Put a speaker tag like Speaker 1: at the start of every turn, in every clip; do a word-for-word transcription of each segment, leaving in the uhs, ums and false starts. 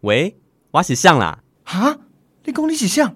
Speaker 1: 喂，我是像啦。
Speaker 2: 哈，你讲你是像？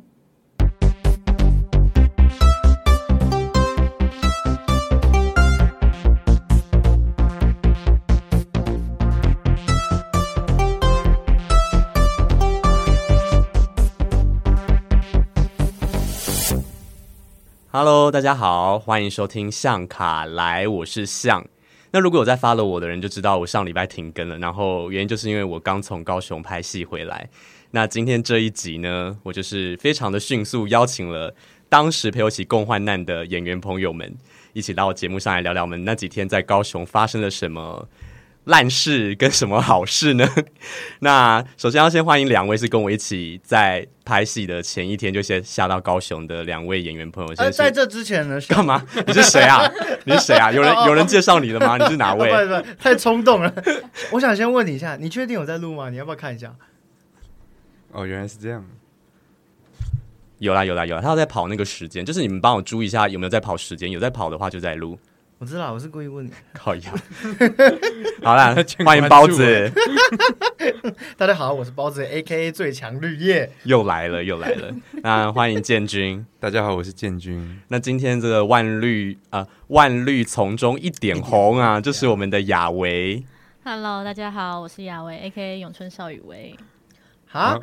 Speaker 1: Hello， 大家好，欢迎收听象卡来，我是象。那如果有在 follow 我的人就知道我上礼拜停更了，然后原因就是因为我刚从高雄拍戏回来。那今天这一集呢，我就是非常的迅速邀请了当时陪我一起共患难的演员朋友们，一起到节目上来聊聊我们那几天在高雄发生了什么烂事跟什么好事呢？那首先要先欢迎两位是跟我一起在拍戏的前一天就先下到高雄的两位演员朋友。
Speaker 2: 呃，在这之前呢，
Speaker 1: 干嘛？你是谁啊？你是谁啊？有人有人介绍你的吗？你是哪位？
Speaker 2: 哦、不不不，太冲动了。我想先问你一下，你确定有在录吗？你要不要看一下？
Speaker 3: 哦，原来是这样。
Speaker 1: 有啦有啦有啦，他有在跑那个时间，就是你们帮我注意一下有没有在跑时间，有在跑的话就在录。
Speaker 2: 我知道，我是故意问你。
Speaker 1: 靠腰。好啦，欢迎包子。
Speaker 2: 大家好，我是包子 ，A K A 最强绿叶。
Speaker 1: 又来了，又来了。那欢迎建军。
Speaker 3: 大家好，我是建军。
Speaker 1: 那今天这个万绿啊、呃，万绿丛中一点红啊，就是我们的雅维。
Speaker 4: Hello， 大家好，我是雅维 ，A K A 咏春少羽维。
Speaker 2: 啊！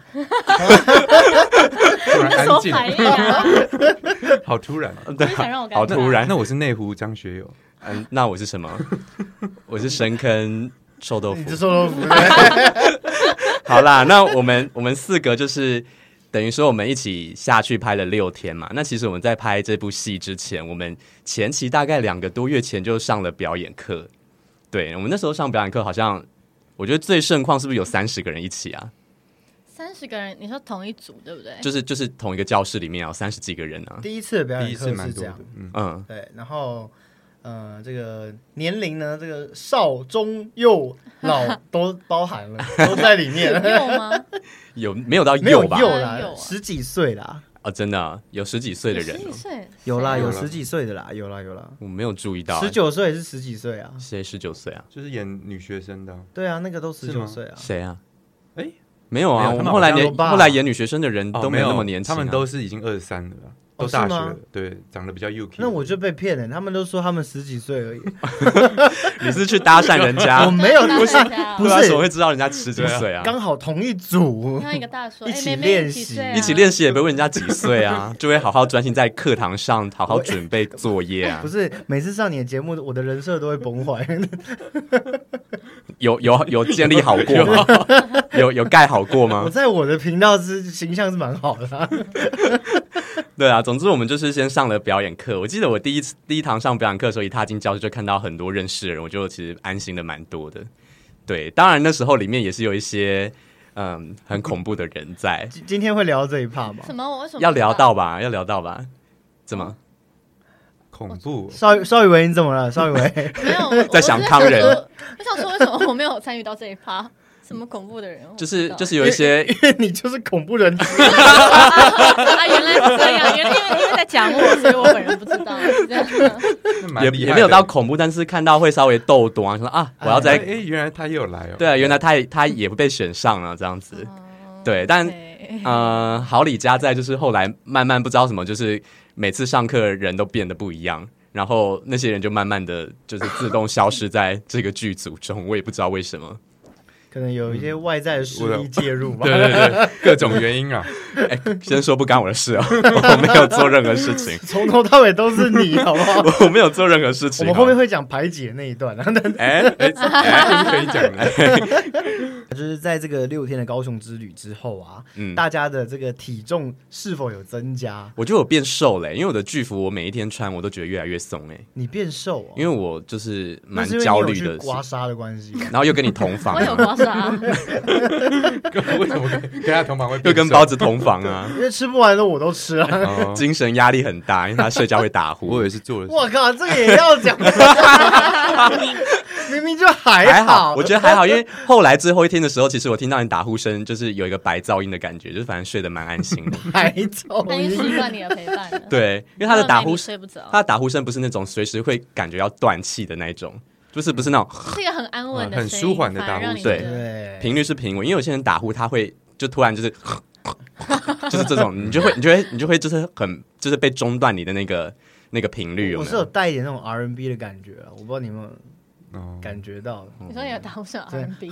Speaker 3: 突然安静，好突然，
Speaker 1: 对，
Speaker 4: 想让我
Speaker 1: 好突然。
Speaker 3: 那我是内湖张学友。
Speaker 1: 嗯，那我是什么？我是深坑臭豆腐。
Speaker 2: 你是臭豆腐。
Speaker 1: 好啦，那我们我们四个就是等于说我们一起下去拍了六天嘛。那其实我们在拍这部戏之前，我们前期大概两个多月前就上了表演课。对，我们那时候上表演课，好像我觉得最盛况是不是有三十个人一起啊？
Speaker 4: 三十个人，你说同一组对不对？
Speaker 1: 就是就是同一个教室里面有三十几个人啊。
Speaker 2: 第一次的表演课是这样，
Speaker 3: 嗯
Speaker 1: 嗯，
Speaker 2: 对，然后。呃，这个年龄呢，这个少中幼老都包含了，都在里面。
Speaker 4: 幼吗？
Speaker 1: 有没有到
Speaker 2: 没有
Speaker 1: 幼吧？
Speaker 2: 幼啦，
Speaker 4: 幼啊、
Speaker 2: 十几岁啦。
Speaker 1: 啊、哦，真的、啊、有十几岁的人、哦，
Speaker 4: 十几岁
Speaker 2: 有啦，有十几岁的啦，有啦有啦。
Speaker 1: 我没有注意到、
Speaker 2: 十九岁是十几岁啊？
Speaker 1: 谁十九岁啊？
Speaker 3: 就是演女学生的、啊。
Speaker 2: 对啊，那个都十九岁啊。
Speaker 1: 谁啊？
Speaker 3: 哎，
Speaker 1: 没有啊，我们后来演后来演女学生的人都没有那么年轻、啊
Speaker 3: 哦，他们都是已经二十三了。都大学了、哦，对，长得比较幼气。
Speaker 2: 那我就被骗了，他们都说他们十几岁而已。
Speaker 1: 你是去搭讪人家？
Speaker 2: 我没有，不是，不是，
Speaker 1: 怎么会知道人家十几岁啊？
Speaker 2: 刚好同一组，
Speaker 4: 看一个大叔
Speaker 2: 一起练习，
Speaker 4: 欸、
Speaker 1: 一起练习也不会问人家几岁啊，就会好好专心在课堂上，好好准备作业啊。
Speaker 2: 不是，每次上你的节目，我的人设都会崩坏。
Speaker 1: 有有有建立好过吗？有有盖好过吗？
Speaker 2: 我在我的频道是形象是蛮好的、啊。
Speaker 1: 对啊，总之我们就是先上了表演课。我记得我第一次第一堂上表演课的时候，一踏进教室就看到很多认识的人，我就其实安心的蛮多的。对，当然那时候里面也是有一些嗯很恐怖的人在。
Speaker 2: 今天会聊这一趴吗？
Speaker 4: 什么？我为什么
Speaker 1: 要聊到吧？要聊到吧？怎么？
Speaker 3: 恐怖？
Speaker 2: 邵邵羽维你怎么了？邵羽维
Speaker 4: 没有
Speaker 1: 在想康人。
Speaker 4: 我想说为什么我没有参与到这一趴？什么恐怖的人？
Speaker 1: 就是就是有一些，
Speaker 2: 因为你就是恐怖人之一
Speaker 4: 啊，原来是这样，原来因为因为在讲我，所以我本人不知道，是这样。
Speaker 1: 也也没有到恐怖，但是看到会稍微逗懂啊，说啊，我要在，
Speaker 3: 哎、欸，原来他也有来哦。
Speaker 1: 对啊，原来他也他也被选上了这样子。嗯、对，但呃，好李家在就是后来慢慢不知道什么，就是每次上课人都变得不一样，然后那些人就慢慢的就是自动消失在这个剧组中，我也不知道为什么。
Speaker 2: 可能有一些外在的势力介入吧，
Speaker 3: 对对对，各种原因啊。
Speaker 1: 哎，先说不干我的事哦，我没有做任何事情，
Speaker 2: 从头到尾都是你，好不好？
Speaker 1: 我没有做任何事情。
Speaker 2: 我们后面会讲排解那一段啊，
Speaker 1: 哎哎，
Speaker 3: 哎可以讲的。
Speaker 2: 就是在这个六天的高雄之旅之后啊，
Speaker 1: 嗯，
Speaker 2: 大家的这个体重是否有增加？
Speaker 1: 我觉得我变瘦了、欸，因为我的剧服我每一天穿，我都觉得越来越松哎、欸。
Speaker 2: 你变瘦哦？
Speaker 1: 因为我就是蛮焦虑的，
Speaker 2: 刮痧的关系，
Speaker 1: 然后又跟你同房、啊，
Speaker 4: 我有刮痧。
Speaker 3: 为什么跟他同房会
Speaker 1: 又跟包子同房啊？
Speaker 2: 因为吃不完的我都吃了、
Speaker 1: 哦，精神压力很大，因为他睡觉会打呼。
Speaker 3: 我也是做了，
Speaker 2: 我靠，这个也要讲，明明就还好，
Speaker 1: 还好，我觉得还好，因为后来最后一天的时候，其实我听到你打呼声，就是有一个白噪音的感觉，就是反正睡得蛮安心的。
Speaker 2: 白噪
Speaker 4: 音，已经习惯你的陪伴了。
Speaker 1: 对，因为他的打呼，
Speaker 4: 睡不着，
Speaker 1: 他的打呼声不是那种随时会感觉要断气的那一种。 就是不是那种
Speaker 4: 是一个很安稳的声音、
Speaker 3: 嗯很舒缓的打呼
Speaker 4: 反而让你
Speaker 1: 对
Speaker 4: 觉得
Speaker 2: 对，
Speaker 1: 频率是平稳，因为有些人打呼他会就突然就是就是这种，你就会你就会你就会就是很就是被中断你的那个那个频率有没有？
Speaker 2: 我是有带一点那种 R and B 的感觉啊，我不知道你们有没有
Speaker 3: 哦，
Speaker 2: 感觉到。
Speaker 4: 你说你有打呼是 R
Speaker 2: 对
Speaker 4: and B，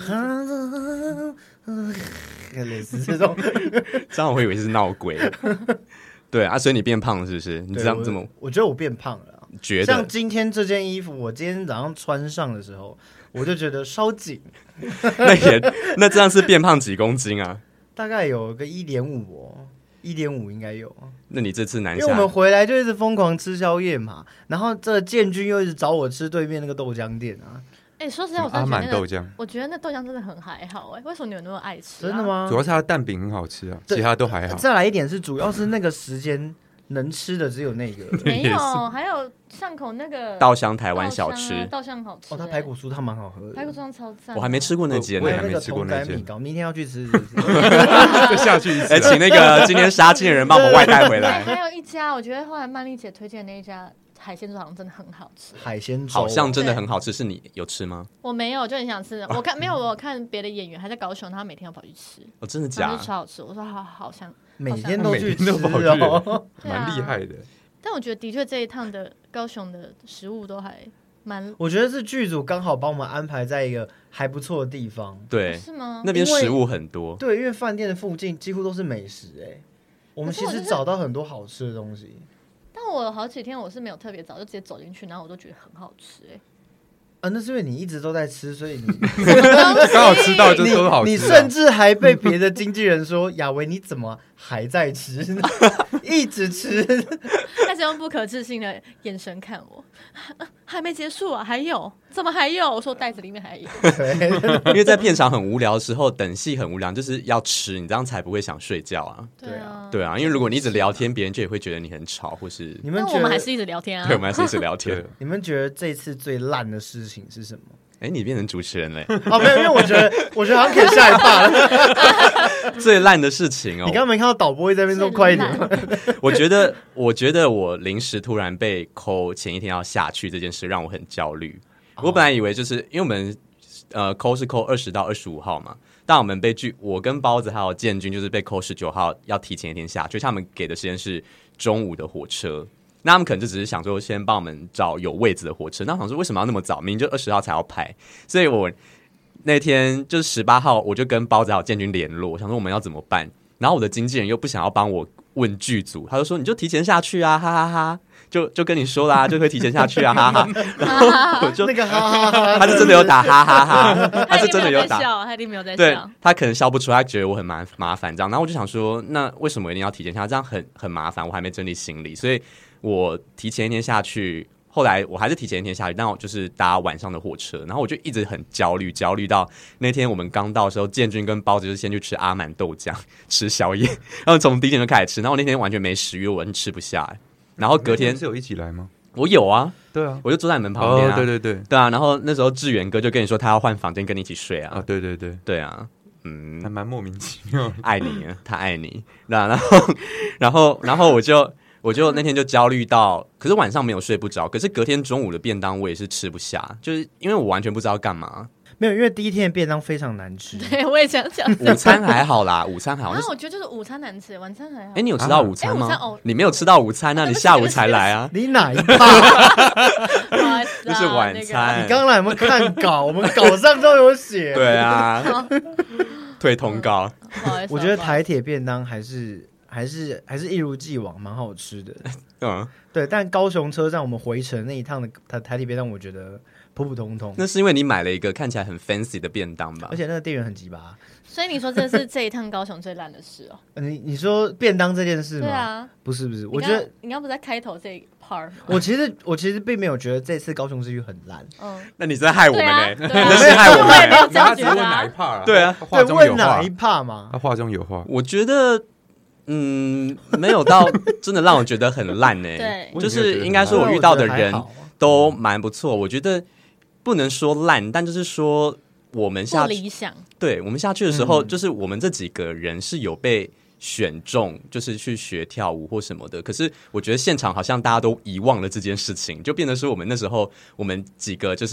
Speaker 2: 类似这种，
Speaker 1: 这样我会以为是闹鬼。对啊，所以你变胖了是不是？你这样
Speaker 2: 对
Speaker 1: 这么
Speaker 2: 我我觉得我变胖了啊。
Speaker 1: 觉得？
Speaker 2: 像今天这件衣服，我今天早上穿上的时候，我就觉得稍紧，
Speaker 1: 那也那这样是变胖几公斤啊？
Speaker 2: 大概有个一点五哦，一点五应该有。
Speaker 1: 那你这次南
Speaker 2: 因为我们
Speaker 1: 下
Speaker 2: 回来就一直疯狂吃宵夜嘛，然后这建军又一直找我吃对面那个豆浆店啊，
Speaker 4: 哎、说实在，我真
Speaker 3: 阿
Speaker 4: 的觉得那个，
Speaker 3: 满豆浆，
Speaker 4: 我觉得那豆浆真的很还好哎、为什么你们那么爱吃、啊？
Speaker 2: 真的？吗
Speaker 3: 主？要是它的蛋饼很好吃啊，
Speaker 2: 对
Speaker 3: 其他都还好。
Speaker 2: 再来一点是，主要是那个时间能吃的只有那个。
Speaker 4: 没有，还有巷口那个
Speaker 1: 稻香台湾小
Speaker 4: 稻香啊
Speaker 1: 吃，
Speaker 4: 稻香好吃、
Speaker 2: 哦，它
Speaker 4: 欸
Speaker 2: 排骨酥它蛮好喝的，
Speaker 4: 排骨酥超赞、
Speaker 1: 我还没吃过那间呢
Speaker 3: 我也。还没
Speaker 2: 还有那个同
Speaker 3: 吃过那间
Speaker 2: 感米糕，明天要去吃是不是。
Speaker 3: 再下去一次
Speaker 1: 哎，
Speaker 3: 啊，
Speaker 1: 请那个今天杀青的人帮我们外带回
Speaker 4: 哎，
Speaker 1: 来。
Speaker 4: 还有一家，我觉得后来曼丽姐推荐的那一家海鲜粥好像真的很好吃。
Speaker 2: 海鲜粥
Speaker 1: 好像真的很好吃，是你有吃吗？
Speaker 4: 我没有，就很想吃。我看没有，我有看别的演员还在高雄，他每天要跑去吃，
Speaker 1: 哦，真的
Speaker 4: 然
Speaker 1: 假的？
Speaker 4: 后就超好吃。我说好好想，
Speaker 2: 每天都去吃
Speaker 3: 每天都跑去
Speaker 2: 哦。
Speaker 4: 对啊
Speaker 3: 蛮厉害的。
Speaker 4: 但我觉得的确这一趟的高雄的食物都还蛮，
Speaker 2: 我觉得是剧组刚好帮我们安排在一个还不错的地方。
Speaker 1: 对，
Speaker 4: 是吗？
Speaker 1: 那边
Speaker 2: 因为
Speaker 1: 食物很多。
Speaker 2: 对，因为饭店的附近几乎都是美食哎、我们其实
Speaker 4: 可是我就是
Speaker 2: 找到很多好吃的东西。
Speaker 4: 但我有好几天我是没有特别早，就直接走进去，然后我都觉得很好吃哎、
Speaker 2: 啊，那是因为你一直都在吃，所以你
Speaker 3: 刚好吃到就都好吃啊。
Speaker 2: 你甚至还被别的经纪人说：“亚维，你怎么还在吃？一直吃。
Speaker 4: 他是用不可置信的眼神看我，还没结束啊，还有，怎么还有？我说袋子里面还有。
Speaker 2: 对，
Speaker 1: 因为在片场很无聊的时候，等戏很无聊，就是要吃，你这样才不会想睡觉啊。
Speaker 4: 对啊，
Speaker 1: 对啊，因为如果你一直聊天，别人就也会觉得你很吵，或是
Speaker 2: 你们觉得
Speaker 4: 那我们还是一直聊天啊
Speaker 1: 对，我。们还是一直聊天
Speaker 3: 对。
Speaker 2: 你们觉得这次最烂的事情是什么？
Speaker 1: 哎，你变成主持人嘞？
Speaker 2: 哦，没有，因为我觉得，我觉得好像可以下一趴了。
Speaker 1: 最烂的事情哦
Speaker 2: 你刚，刚没看到导播一直在那边说快一点吗？
Speaker 1: 我觉得，我觉得我临时突然被扣，前一天要下去这件事让我很焦虑。我本来以为就是因为我们呃扣是扣二十到二十五号嘛，但我们被拒，我跟包子还有建军就是被扣十九号，要提前一天下去，他们给的时间是中午的火车。那他们可能就只是想说，先帮我们找有位置的火车。那我想说，为什么要那么早？明明就二十号才要排，所以我那天就是十八号，我就跟包子还有建军联络，我想说我们要怎么办。然后我的经纪人又不想要帮我问剧组，他就说你就提前下去啊，哈哈哈哈，就就跟你说啦，就会提前下去啊，哈哈。然后我就
Speaker 2: 那个哈哈哈，
Speaker 1: 他是真的有打哈哈哈，他是
Speaker 4: 一定没
Speaker 1: 真的有打。
Speaker 4: 在笑，他一定没有在
Speaker 1: 对
Speaker 4: 笑。
Speaker 1: 他可能笑不出，他觉得我很麻麻烦这样，然后我就想说，那为什么一定要提前下？这样很很麻烦，我还没整理行李，所以我提前一天下去。后来我还是提前一天下去，但我就是搭晚上的火车，然后我就一直很焦虑，焦虑到那天我们刚到的时候，建军跟包子就先去吃阿满豆浆吃宵夜，然后从第一天就开始吃，然后我那天完全没食欲，我完全吃不下，然后隔天
Speaker 3: 是有一起来吗？
Speaker 1: 我有啊，
Speaker 3: 对啊，
Speaker 1: 我就坐在你们旁边啊，
Speaker 3: 哦，对对对，
Speaker 1: 对啊，然后那时候志远哥就跟你说他要换房间跟你一起睡啊，
Speaker 3: 啊，对对对，
Speaker 1: 对啊，嗯
Speaker 3: 还，蛮莫名其妙的。
Speaker 1: 爱你，他爱你，那然后然后然后我就我就那天就焦虑到，可是晚上没有睡不着，可是隔天中午的便当我也是吃不下，就是因为我完全不知道干嘛。
Speaker 2: 没有，因为第一天的便当非常难吃。
Speaker 4: 对，我也想讲。
Speaker 1: 午餐还好啦，午餐还好。
Speaker 4: 然
Speaker 1: 那是
Speaker 4: 后我觉得就是午餐难吃，晚餐还好。
Speaker 1: 哎，你有吃到午餐吗？
Speaker 4: 哎午餐哦
Speaker 1: 你没有吃到午餐，那、
Speaker 4: 哦对不起
Speaker 1: 你下午才来啊？
Speaker 2: 你哪一趴？
Speaker 4: 不好意思啊
Speaker 1: 那是晚
Speaker 4: 那
Speaker 1: 餐
Speaker 4: 个
Speaker 2: 你刚刚来有没有看稿？我们稿上都有写。
Speaker 1: 对啊，退通告。
Speaker 4: 不好意思啊
Speaker 2: 我觉得
Speaker 4: 不好意思
Speaker 2: 台铁便当还是还是还是一如既往蛮好吃的。
Speaker 1: 嗯，
Speaker 2: 对，但高雄车站我们回程那一趟的台台铁便当，我觉得普普通通。
Speaker 1: 那是因为你买了一个看起来很 fancy 的便当吧
Speaker 2: 而？且那个店员很鸡巴。
Speaker 4: 所以你说这是这一趟高雄最烂的事哦？
Speaker 2: 呃你你说便当这件事吗？
Speaker 4: 对啊，
Speaker 2: 不是不是，
Speaker 4: 你刚
Speaker 2: 我觉得
Speaker 4: 你刚不是在开头这一 part 吗？
Speaker 2: 我其实我其实并没有觉得这次高雄之旅很烂。
Speaker 4: 嗯，
Speaker 1: 那你是在害我们呢、
Speaker 4: 对啊，对啊
Speaker 1: 那是害我们、
Speaker 4: 我也没有这样
Speaker 3: 他只问
Speaker 4: 觉得啊
Speaker 3: 哪一 part 啊？
Speaker 1: 对啊
Speaker 3: 他话
Speaker 2: 对，
Speaker 3: 中有话
Speaker 2: 问哪一，趴嘛？
Speaker 3: 他话中有话。
Speaker 1: 我觉得，嗯，没有到真的让我觉得很烂呢、
Speaker 4: 对
Speaker 1: 就是应该说我遇到的人
Speaker 2: 我觉得还好
Speaker 1: 都蛮不错。我觉得不能说烂，但就是说我们
Speaker 4: 不
Speaker 1: 下去，
Speaker 4: 理想。
Speaker 1: 对我们下去的时候，
Speaker 2: 嗯
Speaker 1: 就是我们这几个人是有被选中，就是去学跳舞或什么的。可是我觉得现场好像大家都遗忘了这件事情，就变得是我们那时候我们几个就是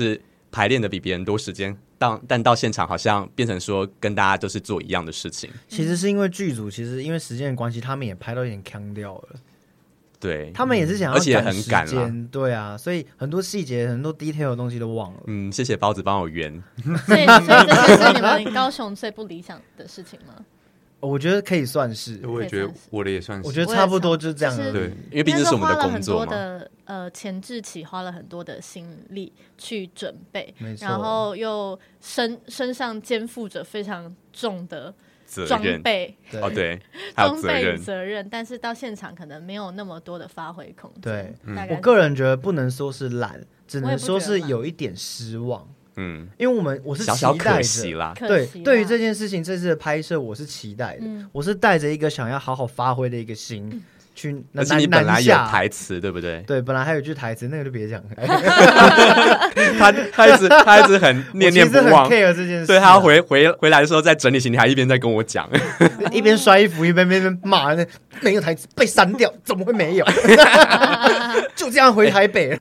Speaker 1: 排练的比别人多时间，但但到现场好像变成说跟大家都是做一样的事情。
Speaker 2: 其实是因为剧组，其实因为时间的关系，他们也拍到有点腔掉了。
Speaker 1: 对，
Speaker 2: 他们也是想要
Speaker 1: 而且
Speaker 2: 赶时
Speaker 1: 很赶啦
Speaker 2: 间，对啊，所以很多细节、很多 detail 的东西都忘了。
Speaker 1: 嗯，谢谢包子帮我圆。
Speaker 4: 所以，所以这些是你们高雄最不理想的事情吗？
Speaker 2: 我觉得可以算是，
Speaker 3: 我也觉得我的也算是，
Speaker 2: 我觉得差不多就这样而已。
Speaker 3: 对，
Speaker 1: 因为毕竟是我们的工
Speaker 4: 花了很多
Speaker 1: 作嘛。
Speaker 4: 的呃前置期花了很多的心力去准备
Speaker 2: 没，错
Speaker 4: 然后又身身上肩负着非常重的装
Speaker 1: 责任
Speaker 4: 备，
Speaker 2: 对
Speaker 1: 哦，对，还有
Speaker 4: 装备与
Speaker 1: 责任。
Speaker 4: 责任，但是到现场可能没有那么多的发挥空间。
Speaker 2: 对
Speaker 4: 大概
Speaker 2: 我个人觉得不能说是懒，只能说是
Speaker 4: 我也不觉得懒
Speaker 2: 有一点失望。
Speaker 1: 嗯，
Speaker 2: 因为我们我是
Speaker 1: 小小可
Speaker 2: 期待着
Speaker 1: 惜啦。
Speaker 2: 对
Speaker 4: 可惜啦
Speaker 2: 对于这件事情，这次的拍摄我是期待的，
Speaker 4: 嗯
Speaker 2: 我是带着一个想要好好发挥的一个心去南。
Speaker 1: 而且你本来有
Speaker 2: 南下
Speaker 1: 台词，对不对？
Speaker 2: 对，本来还有一句台词，那个就别讲了。
Speaker 1: 他他一直他一直很念念不
Speaker 2: 我其实很
Speaker 1: 忘。
Speaker 2: care 这件事啊，
Speaker 1: 对他要回回回来的时候，在整理行李，还一边在跟我讲。
Speaker 2: 一边摔衣服一边边边骂，那没有台词被删掉，怎么会没有？就这样回台北了。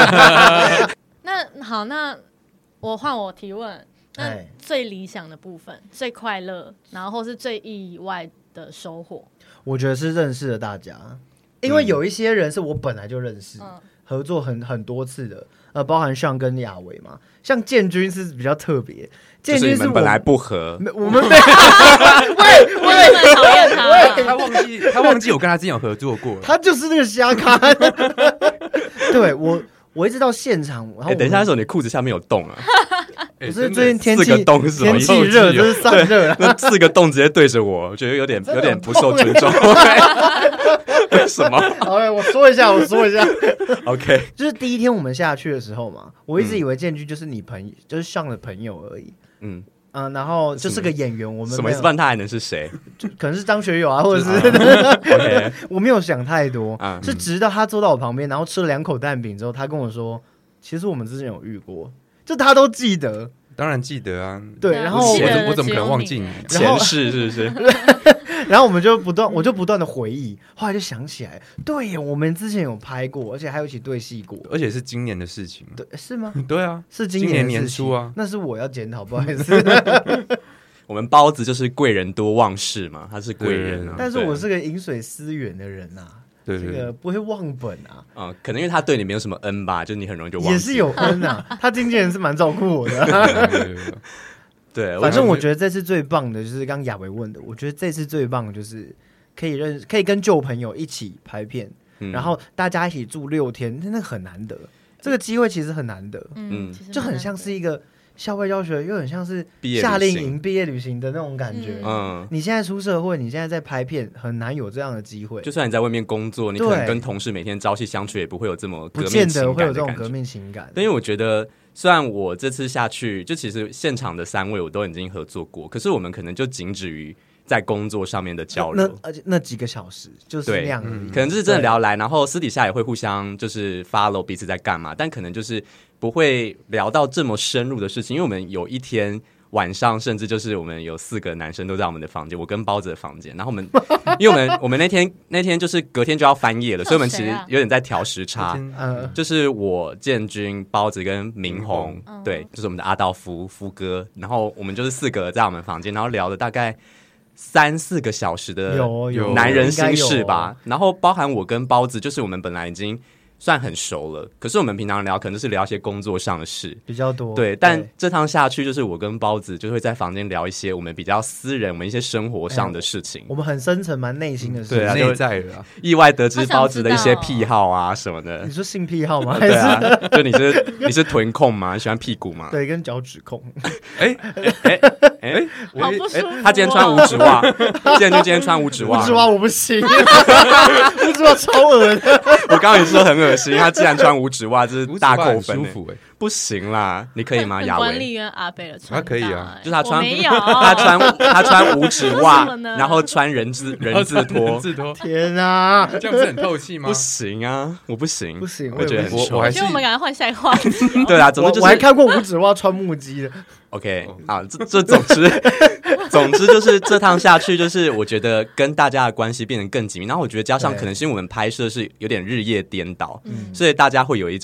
Speaker 4: 那好，那我换我提问。那
Speaker 2: 哎
Speaker 4: 最理想的部分、最快乐，然后或是最意外的收获，
Speaker 2: 我觉得是认识了大家，因为有一些人是我本来就认识，
Speaker 4: 嗯
Speaker 2: 合作很很多次的，呃，包含像跟亚维嘛，像建军是比较特别，
Speaker 1: 就
Speaker 2: 建军我
Speaker 1: 是你们本来不合，
Speaker 2: 没我们没
Speaker 4: 喂，我也很讨厌他啊。
Speaker 3: 他忘记他忘记我跟他之前有合作过了。
Speaker 2: 他就是那个瞎咖。对我，我一直到现场，然后
Speaker 1: 哎，
Speaker 2: 我
Speaker 1: 等一下，那时候你裤子下面有洞啊，
Speaker 3: 哎
Speaker 2: 不是
Speaker 3: 真的
Speaker 2: 最近天
Speaker 1: 四个
Speaker 2: 气
Speaker 1: 洞是什么
Speaker 2: 天气热，这是散热啊。
Speaker 1: 那四个洞直接对着我，我觉得有点
Speaker 2: 真的
Speaker 1: 有点不受尊重。为什么
Speaker 2: 好，我说一下，我说一下，
Speaker 1: ？OK，
Speaker 2: 就是第一天我们下去的时候嘛，我一直以为建军就是你朋友，就是上的朋友而已。
Speaker 1: 嗯，
Speaker 2: 嗯，然后就是个演员，我们
Speaker 1: 什么意思？
Speaker 2: 没有
Speaker 1: 不然他还能是谁
Speaker 2: 可能是张学友啊，或者是
Speaker 1: ？OK，
Speaker 2: 我没有想太多，
Speaker 1: 嗯
Speaker 2: 是直到他坐到我旁边，然后吃了两口蛋饼之后，他跟我说，其实我们之前有遇过，就他都记得。
Speaker 3: 当然记得啊，
Speaker 2: 对，
Speaker 4: 对啊
Speaker 2: 然后
Speaker 3: 我
Speaker 4: 记得
Speaker 3: 怎我怎么可能忘记你啊？
Speaker 2: 然后
Speaker 1: 前世是不是？
Speaker 2: 然后我们就不断，我就不断的回忆，后来就想起来，对耶，我们之前有拍过，而且还有一起对戏过。
Speaker 3: 而且是今年的事情。
Speaker 2: 对，是吗？
Speaker 3: 对啊，
Speaker 2: 是今
Speaker 3: 今年
Speaker 2: 的事情
Speaker 3: 年初啊，
Speaker 2: 那是我要检讨，不好意思。
Speaker 1: 我们包子就是贵人多忘事嘛，他是贵人啊。
Speaker 2: 但是
Speaker 1: 对
Speaker 2: 我是个饮水思源的人啊，这
Speaker 3: 对对对，
Speaker 2: 个不会忘本啊，
Speaker 1: 嗯，可能因为他对你没有什么恩吧，就你很容易就忘记。
Speaker 2: 也是有恩啊。他经纪人是蛮照顾我的。
Speaker 3: 对对对
Speaker 1: 对，
Speaker 2: 反正我
Speaker 1: 得
Speaker 2: 觉得这次最棒的就是刚刚亚维问的，我觉得这次最棒的就是可以认识，可以跟旧朋友一起拍片，
Speaker 1: 嗯
Speaker 2: 然后大家一起住六天，那个很难得，这个机会其实很难得，
Speaker 4: 嗯，
Speaker 1: 嗯
Speaker 4: 其实
Speaker 2: 就很像
Speaker 4: 蛮难
Speaker 2: 是一个校外教学，又很像是
Speaker 1: 毕业旅
Speaker 2: 夏令
Speaker 1: 行
Speaker 2: 营毕业旅行的那种感觉。
Speaker 1: 嗯，
Speaker 2: 你现在出社会，你现在在拍片，很难有这样的机会，
Speaker 1: 就算你在外面工作，你可
Speaker 2: 对
Speaker 1: 能跟同事每天朝夕相处，也不会有这么革
Speaker 2: 不见
Speaker 1: 命情
Speaker 2: 得会有这
Speaker 1: 感的感觉。
Speaker 2: 种革命情感。
Speaker 1: 但因为我觉得，虽然我这次下去，就其实现场的三位我都已经合作过，可是我们可能就仅止于在工作上面的交流。
Speaker 2: 那而且那几个小时就是
Speaker 1: 对
Speaker 2: 那样而已，
Speaker 1: 可能就是真的聊来，然后私底下也会互相就是 follow 彼此在干嘛，但可能就是不会聊到这么深入的事情，因为我们有一天晚上，甚至就是我们有四个男生都在我们的房间，我跟包子的房间，然后我们因为我们我们那天那天就是隔天就要翻页了，所以我们其实有点在调时差。
Speaker 2: 呃，
Speaker 1: 就是我建军、包子跟明宏，
Speaker 4: 嗯
Speaker 1: 对，就是我们的阿道夫夫哥，然后我们就是四个在我们房间，然后聊了大概三四个小时的
Speaker 2: 有有
Speaker 1: 男人心事
Speaker 2: 应
Speaker 1: 吧，然后包含我跟包子，就是我们本来已经算很熟了，可是我们平常聊可能是聊一些工作上的事，
Speaker 2: 比较多。
Speaker 1: 对，但这趟下去就是我跟包子就会在房间聊一些我们比较私人、我们一些生活上的事情，
Speaker 2: 我们很深层、蛮内心的事。
Speaker 1: 对啊
Speaker 3: 内在了啊，
Speaker 1: 意外得知包子的一些
Speaker 4: 好想知道
Speaker 1: 癖好啊什么的
Speaker 2: 你。说性癖好吗？还
Speaker 1: 对
Speaker 2: 是
Speaker 1: 啊，就你是你是臀控吗？你喜欢屁股吗？
Speaker 2: 对跟脚趾控？
Speaker 3: 哎
Speaker 1: 哎哎
Speaker 3: 我也
Speaker 4: 好不舒服哦。
Speaker 1: 他今天穿五指袜，建军今天穿五指袜，
Speaker 2: 五指袜我不行，五指袜超恶的。
Speaker 1: 我刚刚也说很恶心，他既然穿五指袜，这是大扣分欸，
Speaker 3: 舒服哎，
Speaker 1: 不行啦，你可以吗？亚
Speaker 4: 管理
Speaker 1: 维，
Speaker 4: 员阿贝的穿
Speaker 3: 啊可以啊
Speaker 4: 搭欸
Speaker 1: 就是他穿
Speaker 4: 我没有，
Speaker 1: 他穿他穿五指
Speaker 4: 为
Speaker 1: 袜
Speaker 4: 什么，呢
Speaker 1: 然后穿人字人字拖，
Speaker 3: 字拖，
Speaker 2: 天啊，
Speaker 3: 这样不是很透气吗
Speaker 1: 不？行啊，我不行，
Speaker 2: 不行
Speaker 1: 我觉得很
Speaker 3: 我
Speaker 1: 丑
Speaker 3: 我还是
Speaker 4: 我觉得我们赶快换下一个话题哦。
Speaker 1: 对啊，总
Speaker 2: 我
Speaker 1: 之就是
Speaker 2: 我还看过五指袜穿木屐的。
Speaker 1: OK 啊，这这总之总之就是这趟下去，就是我觉得跟大家的关系变得更紧密。然后我觉得加上
Speaker 2: 对
Speaker 1: 可能是因为我们拍摄是有点日夜颠倒，
Speaker 2: 嗯
Speaker 1: 所以大家会有一种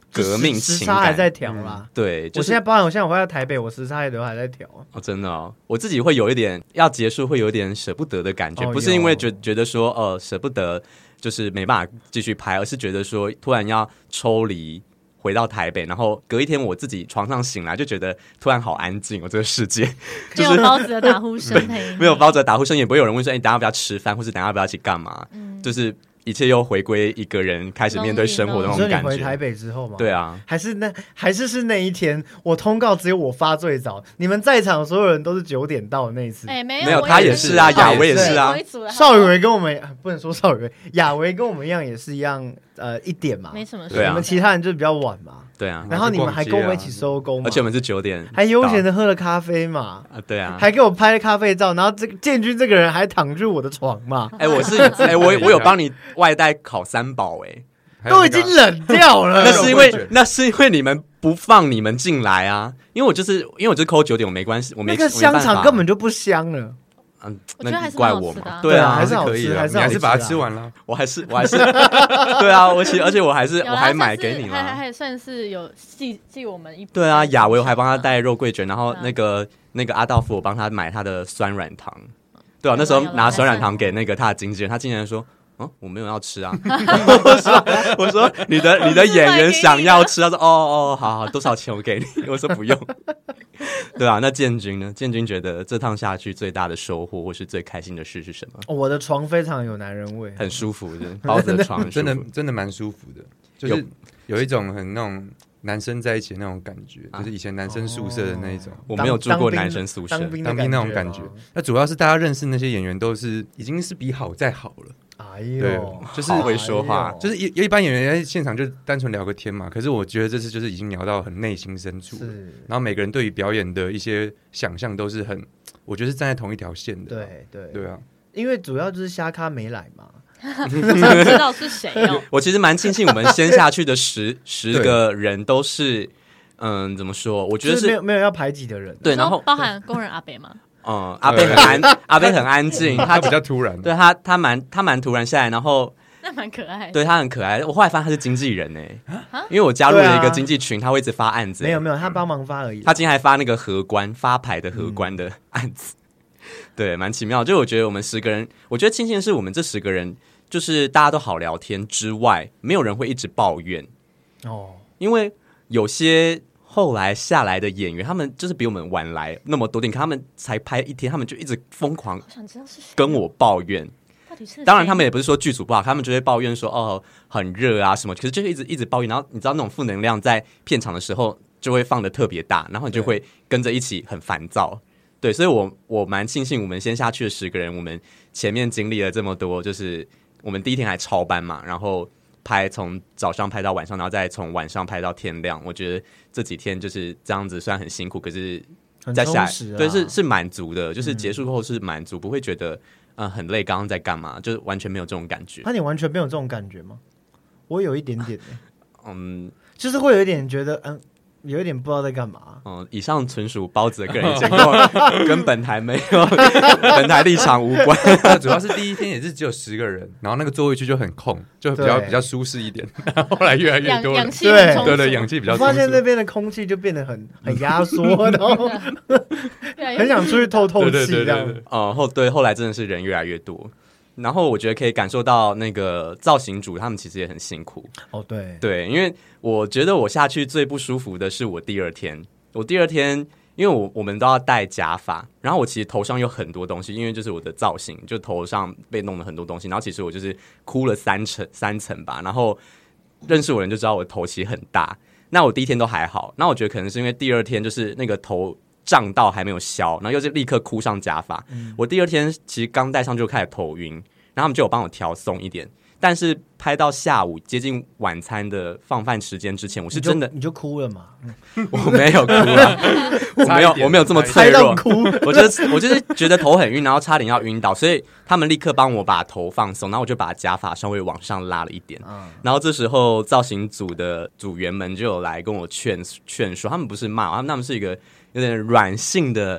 Speaker 1: 革命
Speaker 2: 时
Speaker 1: 情感，
Speaker 2: 差还在调啦。
Speaker 1: 嗯、对、就是，
Speaker 2: 我现在包含我现在回到台北，我时差也都还在调。
Speaker 1: 哦，真的哦，我自己会有一点要结束，会有一点舍不得的感觉，
Speaker 2: 哦、
Speaker 1: 不是因为觉觉得说呃舍不得就是没办法继续拍，而是觉得说突然要抽离。回到台北，然后隔一天我自己床上醒来，就觉得突然好安静哦，这个世界、就是、
Speaker 4: 没有包子的打呼声陪你，
Speaker 1: 没有包子的打呼声，也不会有人问说：“哎、欸，等一下要不要吃饭，或是等一下要不要一起干嘛？”嗯，就是一切又回归一个人开始面对生活的那种感觉。
Speaker 2: 你回台北之后吗？
Speaker 1: 对啊，
Speaker 2: 还是那还是是那一天，我通告只有我发最早，你们在场所有人都是九点到的那一次。
Speaker 4: 哎、欸，没有，
Speaker 1: 没有，他也是啊，亚维也是啊，
Speaker 2: 邵雨薇跟我们不能说邵雨薇，亚维跟我们一样，也是一样，呃，一点嘛，
Speaker 4: 没什么事。
Speaker 1: 对啊，
Speaker 2: 你们其他人就是比较晚嘛。
Speaker 1: 对啊，
Speaker 2: 然后你们还跟我们一起收工，
Speaker 1: 而且我们是九点，
Speaker 2: 还悠闲的喝了咖啡嘛，
Speaker 1: 啊，对啊，
Speaker 2: 还给我拍了咖啡照，然后这个建军这个人还躺入我的床嘛，
Speaker 1: 哎、欸，我是哎、欸，我我有帮你外带烤三宝、欸，
Speaker 2: 哎，都已经冷掉了，
Speaker 1: 那是因为那是因为你们不放你们进来啊，因为我就是因为我就是扣九点，我没关系，我没
Speaker 2: 那个香肠根本就不香了。
Speaker 1: 嗯，
Speaker 4: 我觉得还是
Speaker 1: 怪我嘛，
Speaker 4: 啊
Speaker 1: 对啊，
Speaker 2: 还是
Speaker 3: 可以的，你还是把它吃完了。
Speaker 1: 我还是我还是对啊，我其实而且我还是我还买给你了，
Speaker 4: 还还算是有寄寄我们一
Speaker 1: 对啊，亚维我还帮他带肉桂卷，然后那个那个阿道夫我帮他买他的酸软糖，对啊，那时候拿酸软糖给那个他的经纪人，他经纪人说。嗯，我没有要吃啊。我说，我说你的你的演员想要吃，他说哦哦，好好，多少钱我给你？我说不用。对啊，那建军呢？建军觉得这趟下去最大的收获或是最开心的事是什么？
Speaker 2: 哦、我的床非常有男人味，
Speaker 1: 很舒服的，包子的床很舒服
Speaker 3: 真的真的蛮舒服的，就是有一种很那种。男生在一起的那种感觉，啊、就是以前男生宿舍的那一种。
Speaker 1: 哦、我没有住过男生宿舍，
Speaker 2: 当兵
Speaker 3: 当兵那种感觉。那主要是大家认识那些演员都是已经是比好再好了。
Speaker 2: 哎呦，
Speaker 3: 对，就是
Speaker 1: 会说话，
Speaker 3: 就是一一般演员在现场就单纯聊个天嘛。可是我觉得这次就是已经聊到很内心深处了，然后每个人对于表演的一些想象都是很，我觉得是站在同一条线的。
Speaker 2: 对对
Speaker 3: 对啊，
Speaker 2: 因为主要就是虾咖没来嘛。
Speaker 4: 想知道是谁哦？
Speaker 1: 我其实蛮庆幸我们先下去的十十个人都是，嗯，怎么说？我觉得是、
Speaker 2: 就是、没有没有要排挤的人。
Speaker 1: 对，然后
Speaker 4: 包含工人阿北吗？
Speaker 1: 嗯，阿北很安，阿北很安静，
Speaker 3: 他比较突然，
Speaker 1: 对他他蛮他蛮突然下来，然后
Speaker 4: 那蛮可爱的，
Speaker 1: 对他很可爱。我后来发现他是经纪人呢、欸，因为我加入了一个经纪群，他会一直发案子、欸。
Speaker 2: 没有没有，他帮忙发而已。
Speaker 1: 他今天还发那个荷官发牌的荷官的案子，嗯、对，蛮奇妙。就我觉得我们十个人，我觉得庆幸的是我们这十个人。就是大家都好聊天之外，没有人会一直抱怨哦。因为有些后来下来的演员，他们就是比我们晚来那么多点，他们才拍一天，他们就一直疯狂跟我抱怨。当然，他们也不是说剧组不好，他们就会抱怨说哦很热啊什么，可是就是一直一直抱怨。然后你知道那种负能量在片场的时候就会放得特别大，然后你就会跟着一起很烦躁。对，所以我我蛮庆幸我们先下去的十个人，我们前面经历了这么多，就是。我们第一天还超班嘛，然后拍从早上拍到晚上，然后再从晚上拍到天亮。我觉得这几天就是这样子，虽然很辛苦，可是在下来、啊、对是是满足的，就是结束后是满足，嗯、不会觉得呃很累，刚刚在干嘛，就是完全没有这种感觉。
Speaker 2: 那你完全没有这种感觉吗？我有一点点、欸，
Speaker 1: 嗯，
Speaker 2: 就是会有一点觉得嗯。有一点不知道在干嘛。
Speaker 1: 嗯，以上纯属包子的个人意见，跟本台没有，本台立场无关。
Speaker 3: 主要是第一天也是只有十个人，然后那个座位区就很空，就比较比较舒适一点。后来越来越多人，
Speaker 4: 氧气很充足，
Speaker 3: 对对，氧气比较充足。
Speaker 2: 我发现那边的空气就变得很很压缩，然后很想出去透透气这样。
Speaker 1: 哦、嗯，后对后来真的是人越来越多。然后我觉得可以感受到那个造型组他们其实也很辛苦
Speaker 2: 哦，对
Speaker 1: 对，因为我觉得我下去最不舒服的是我第二天，我第二天因为我我们都要戴假发，然后我其实头上有很多东西，因为就是我的造型，就头上被弄了很多东西，然后其实我就是哭了三层三层吧，然后认识我的人就知道我的头其实很大，那我第一天都还好，那我觉得可能是因为第二天就是那个头胀到还没有消，然后又是立刻箍上假发、嗯、我第二天其实刚戴上就开始头晕，然后他们就有帮我调松一点，但是拍到下午接近晚餐的放饭时间之前，我是真的
Speaker 2: 你, 就你就哭了嘛？
Speaker 1: 我没有哭啊，我没有我没有这么脆弱，
Speaker 2: 哭
Speaker 1: 我就是我就是觉得头很晕，然后差点要晕倒，所以他们立刻帮我把头放松，然后我就把假发稍微往上拉了一点、嗯、然后这时候造型组的组员们就有来跟我劝劝说，他们不是骂，他们他们是一个有点软性的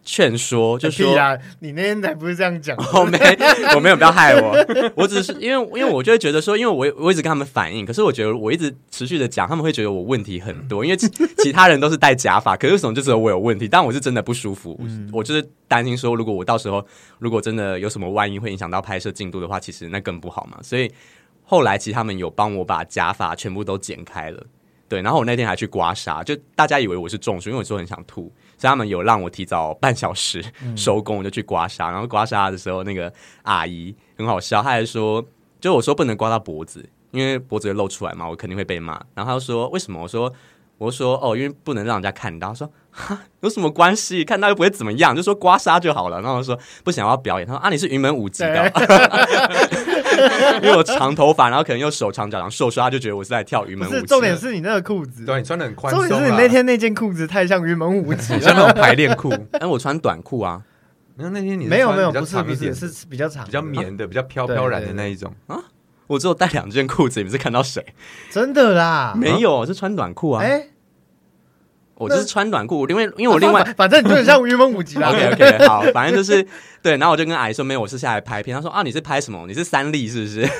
Speaker 1: 劝说，就说
Speaker 2: 啊，你那天才不是这样讲。
Speaker 1: 我没，我没有，不要害我。我只是因为，因为我就会觉得说，因为我我一直跟他们反映，可是我觉得我一直持续的讲，他们会觉得我问题很多，因为其其他人都是戴假发，可是为什么就只有我有问题？但我是真的不舒服，嗯、我就是担心说，如果我到时候如果真的有什么万一会影响到拍摄进度的话，其实那更不好嘛。所以后来其实他们有帮我把假发全部都剪开了。对，然后我那天还去刮痧，就大家以为我是中暑，因为我说很想吐，所以他们有让我提早半小时收工，我就去刮痧。然后刮痧的时候，那个阿姨很好笑，她还说，就我说不能刮到脖子，因为脖子会露出来嘛，我肯定会被骂。然后她就说为什么？我说我说哦，因为不能让人家看到。她说哈，有什么关系？看到又不会怎么样，就说刮痧就好了。然后我说不想要表演。她说啊，你是云门舞集的。因为我长头发，然后可能又手长脚长瘦瘦，他就觉得我是在跳云门舞集。
Speaker 2: 不是，重点是你那个裤子，
Speaker 3: 对，你穿的很宽松。
Speaker 2: 重点是你那天那件裤子太像云门舞集，
Speaker 3: 像那种排练裤。
Speaker 1: 哎，我穿短裤啊。
Speaker 3: 那那天你
Speaker 2: 没有没有，不
Speaker 3: 是
Speaker 2: 不是，是比较长，
Speaker 3: 比较绵的，比较飘飘然的那一种
Speaker 1: 啊。我只有带两件裤子，你们是看到谁？
Speaker 2: 真的啦，
Speaker 1: 没有，我是穿短裤啊。
Speaker 2: 哎。
Speaker 1: 我就是穿短裤，因为因为我另外
Speaker 2: 反正你就很像云门舞集啦。
Speaker 1: OK OK， 好，反正就是对。然后我就跟阿姨说，没有，我是下来拍片。她说啊，你是拍什么？你是三立是不是？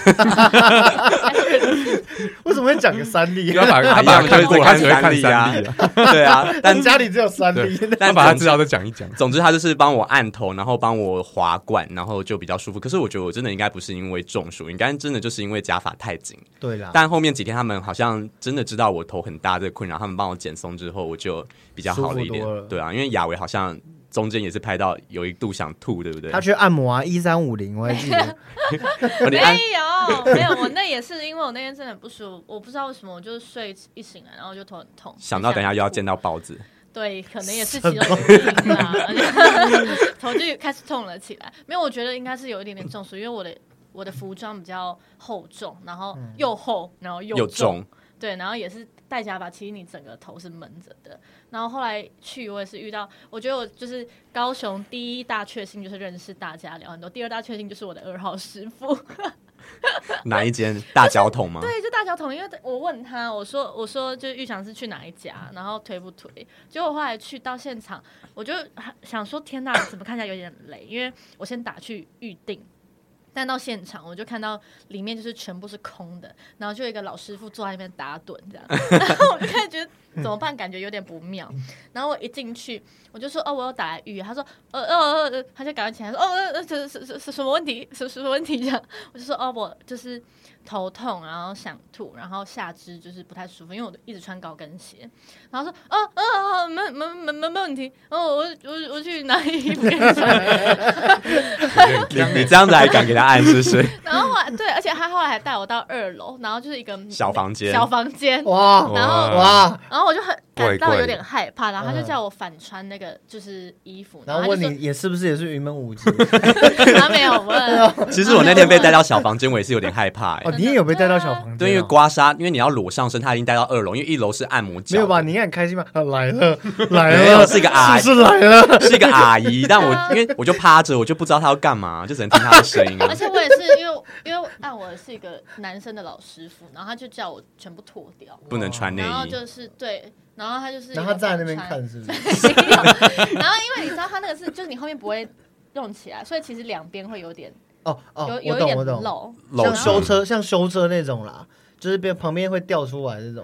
Speaker 2: 为什么会讲个三立？
Speaker 3: 他把他把看过，他只会看三立
Speaker 1: 啊。对啊，但
Speaker 2: 家里只有三立，
Speaker 1: 但
Speaker 3: 把他知道的讲一讲。
Speaker 1: 总之，他就是帮我按头，然后帮我滑管，然后就比较舒服。可是我觉得我真的应该不是因为中暑，应该真的就是因为假发太紧。
Speaker 2: 对啦。
Speaker 1: 但后面几天他们好像真的知道我头很大这个困扰，他们帮我剪松之后，我就比较好了一点。对啊，因为雅维好像中间也是拍到有一度想吐，对不对？
Speaker 2: 他去按摩啊，一三五零，我还记得。
Speaker 4: 没有没有，我那也是因为我那天真的很不舒服，我不知道为什么，我就是睡一醒来，然后就头很痛，
Speaker 1: 想到等一下又要见到包子。
Speaker 4: 对，可能也是其中原因吧，头就开始痛了起来。没有，我觉得应该是有一点点中暑，因为我的我的服装比较厚重，然后又厚，然后又重。又重对，然后也是戴假发，其实你整个头是闷着的。然后后来去，我也是遇到，我觉得我就是高雄第一大确幸就是认识大家聊很多，第二大确幸就是我的二号师傅。
Speaker 1: 哪一间？大交通吗？
Speaker 4: 对，就大交通。因为我问他，我说我说就是玉祥是去哪一家，然后推不推？结果我后来去到现场，我就想说天哪，怎么看起来有点累？因为我先打去预定。但到现场我就看到里面就是全部是空的，然后就有一个老师傅坐在那边打盹这样，然后我就开始觉得怎么办，感觉有点不妙。然后我一进去我就说哦，我有打来预约，他说呃呃呃，他就赶快起来说哦呃这是是什么问题，什什么问题这样，我就说哦我就是头痛，然后想吐，然后下肢就是不太舒服，因为我一直穿高跟鞋。然后说哦哦没没没没没问题，哦我我我去拿衣服给你穿。
Speaker 1: 你你这样子还敢给他按是不是？
Speaker 4: 然后后来对，而且他后来还带我到二楼，然后就是一个
Speaker 1: 小房间，
Speaker 4: 小房间
Speaker 2: 哇，
Speaker 4: 然后
Speaker 2: 哇，
Speaker 4: 然后我就很感到有点害怕，然后他就叫我反穿那个就是衣服，
Speaker 2: 然后问你也是不是也是云门舞集？
Speaker 4: 他没有问。
Speaker 1: 其实我那天被带到小房间，我也是有点害怕。哎，
Speaker 2: 哦，你也有被带到小房间？
Speaker 1: 对，因为刮痧，因为你要裸上身，他已经带到二楼，因为一楼是按摩脚。
Speaker 2: 没有吧？你应该很开心吧？来了，来了，
Speaker 1: 是一个阿姨，
Speaker 2: 是来了，
Speaker 1: 是一个阿姨。但我因为我就趴着，我就不知道他要干嘛，就只能听他的声音。
Speaker 4: 而且我也是因为因为按我是一个男生的老师傅，然后他就叫我全部脱掉，
Speaker 1: 不能穿内衣。
Speaker 4: 然后就是对。然后他就是，
Speaker 2: 然后他站在那边看，是不是？
Speaker 4: 然后因为你知道他那个是，就是你后面不会用起来，所以其实两边会有点
Speaker 2: 哦哦，
Speaker 4: 有有一点漏，
Speaker 2: 像修车像修车那种啦，就是边旁边会掉出来这种。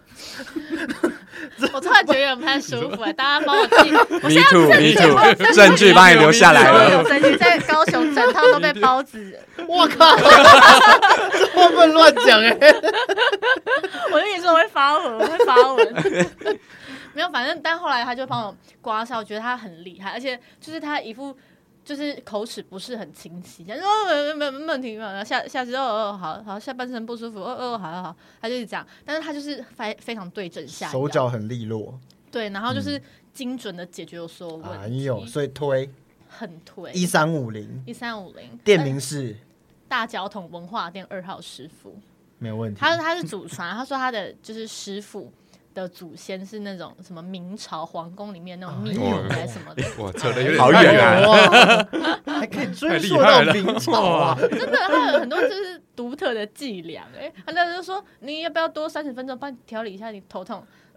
Speaker 4: 我突然觉得有点不太舒服哎，大家帮我记。
Speaker 1: Me too, me too， 证据帮你留下来了。
Speaker 4: 有证据在高雄整套都被包子。
Speaker 2: 我靠！这话不能乱讲哎。
Speaker 4: 我跟你说我会发文，我会发文。没有，反正但后来他就帮我刮痧，我觉得他很厉害，而且就是他一副就是口齿不是很清晰，他说哦没没问题没有，下下肢哦哦好好下半身不舒服哦哦好好好，他就是这样，但是他就是非非常对症下药，
Speaker 2: 手脚很利落，
Speaker 4: 对，然后就是精准的解决我所有问题，哎呦，
Speaker 2: 所以推
Speaker 4: 很推
Speaker 2: 一三五零
Speaker 4: 一三五零，
Speaker 2: 店名是
Speaker 4: 大交通文化店二号师傅，
Speaker 2: 没有问题。
Speaker 4: 他他是祖传，他说他的就是师傅的祖先是那种什么明朝皇宫里面那种秘鲁还是什么的，
Speaker 3: 哇，扯得有点
Speaker 1: 好远啊，
Speaker 2: 还可以追溯到明朝啊！
Speaker 4: 真的，他有很多就是独特的伎俩哎，他那就说你要不要多三十分钟帮你调理一下你头痛。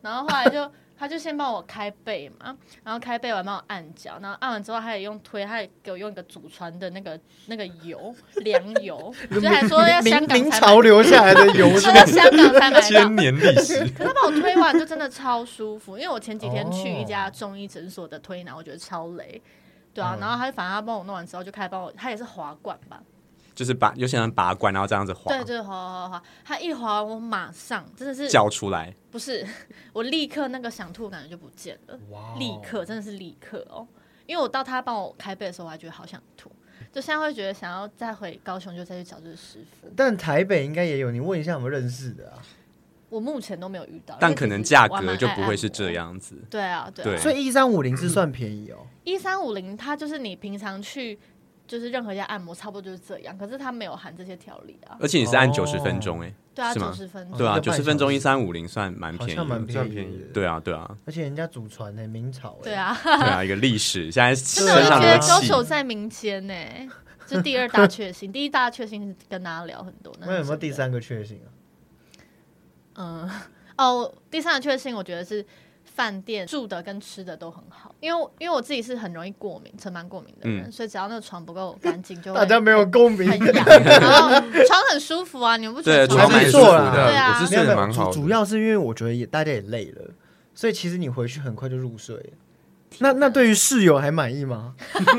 Speaker 4: 然后后来就他就先帮我开背嘛，然后开背完帮我按脚，然后按完之后他也用推，他也给我用一个祖传的那个那个油凉油，就还说要香港
Speaker 2: 明朝留下来的油，
Speaker 4: 说要香港才买到，
Speaker 3: 千年历史。
Speaker 4: 可是他帮我推完就真的超舒服，因为我前几天去一家中医诊所的推拿，我觉得超雷，对啊，然后他反正他帮我弄完之后就开始帮我，他也是滑管吧。
Speaker 1: 就是把有些人拔罐，然后这样子滑，
Speaker 4: 对对，滑滑滑滑，他一滑我马上真的是
Speaker 1: 叫出来，
Speaker 4: 不是我立刻那个想吐感觉就不见了，
Speaker 2: 哇，
Speaker 4: 立刻真的是立刻哦，因为我到他帮我开背的时候，我还觉得好想吐，就现在会觉得想要再回高雄就再去找这个师傅。
Speaker 2: 但台北应该也有，你问一下有没有认识的啊？
Speaker 4: 我目前都没有遇到，
Speaker 1: 但可能价格就不会是这样子。
Speaker 4: 对啊，对啊，
Speaker 1: 对，
Speaker 2: 所以一三五零是算便宜哦。
Speaker 4: 一三五零它就是你平常去。就是任何一家按摩差不多就是这样，可是它没有含这些调理啊。
Speaker 1: 而且你是按九十分钟哎、欸，
Speaker 4: 对啊，
Speaker 1: 九
Speaker 4: 十分钟，
Speaker 1: 对啊，九十分钟一三五零算蛮便宜的，
Speaker 2: 好像蛮便宜的。
Speaker 1: 对啊，对啊，
Speaker 2: 而且人家祖传的明朝、欸，
Speaker 4: 对啊，
Speaker 1: 对啊，一个历史，现在
Speaker 4: 真的我就觉得高手在民间呢、欸，这第二大确幸，第一大确幸是跟大家聊很多。
Speaker 2: 那有没有第三个确幸啊？
Speaker 4: 嗯，哦，第三个确幸我觉得是。饭店住的跟吃的都很好，因为因为我自己是很容易过敏，尘螨过敏的人、嗯，所以只要那个床不够干净，就会
Speaker 2: 大家没有共鸣，
Speaker 4: 很痒，然后床很舒服啊，你们不觉得？
Speaker 1: 对，床
Speaker 2: 蛮舒服的，
Speaker 4: 对啊，
Speaker 3: 我是睡得蛮好的。
Speaker 2: 主要是因为我觉得也大家也累了，所以其实你回去很快就入睡了。那那对于室友还满意吗？
Speaker 4: 不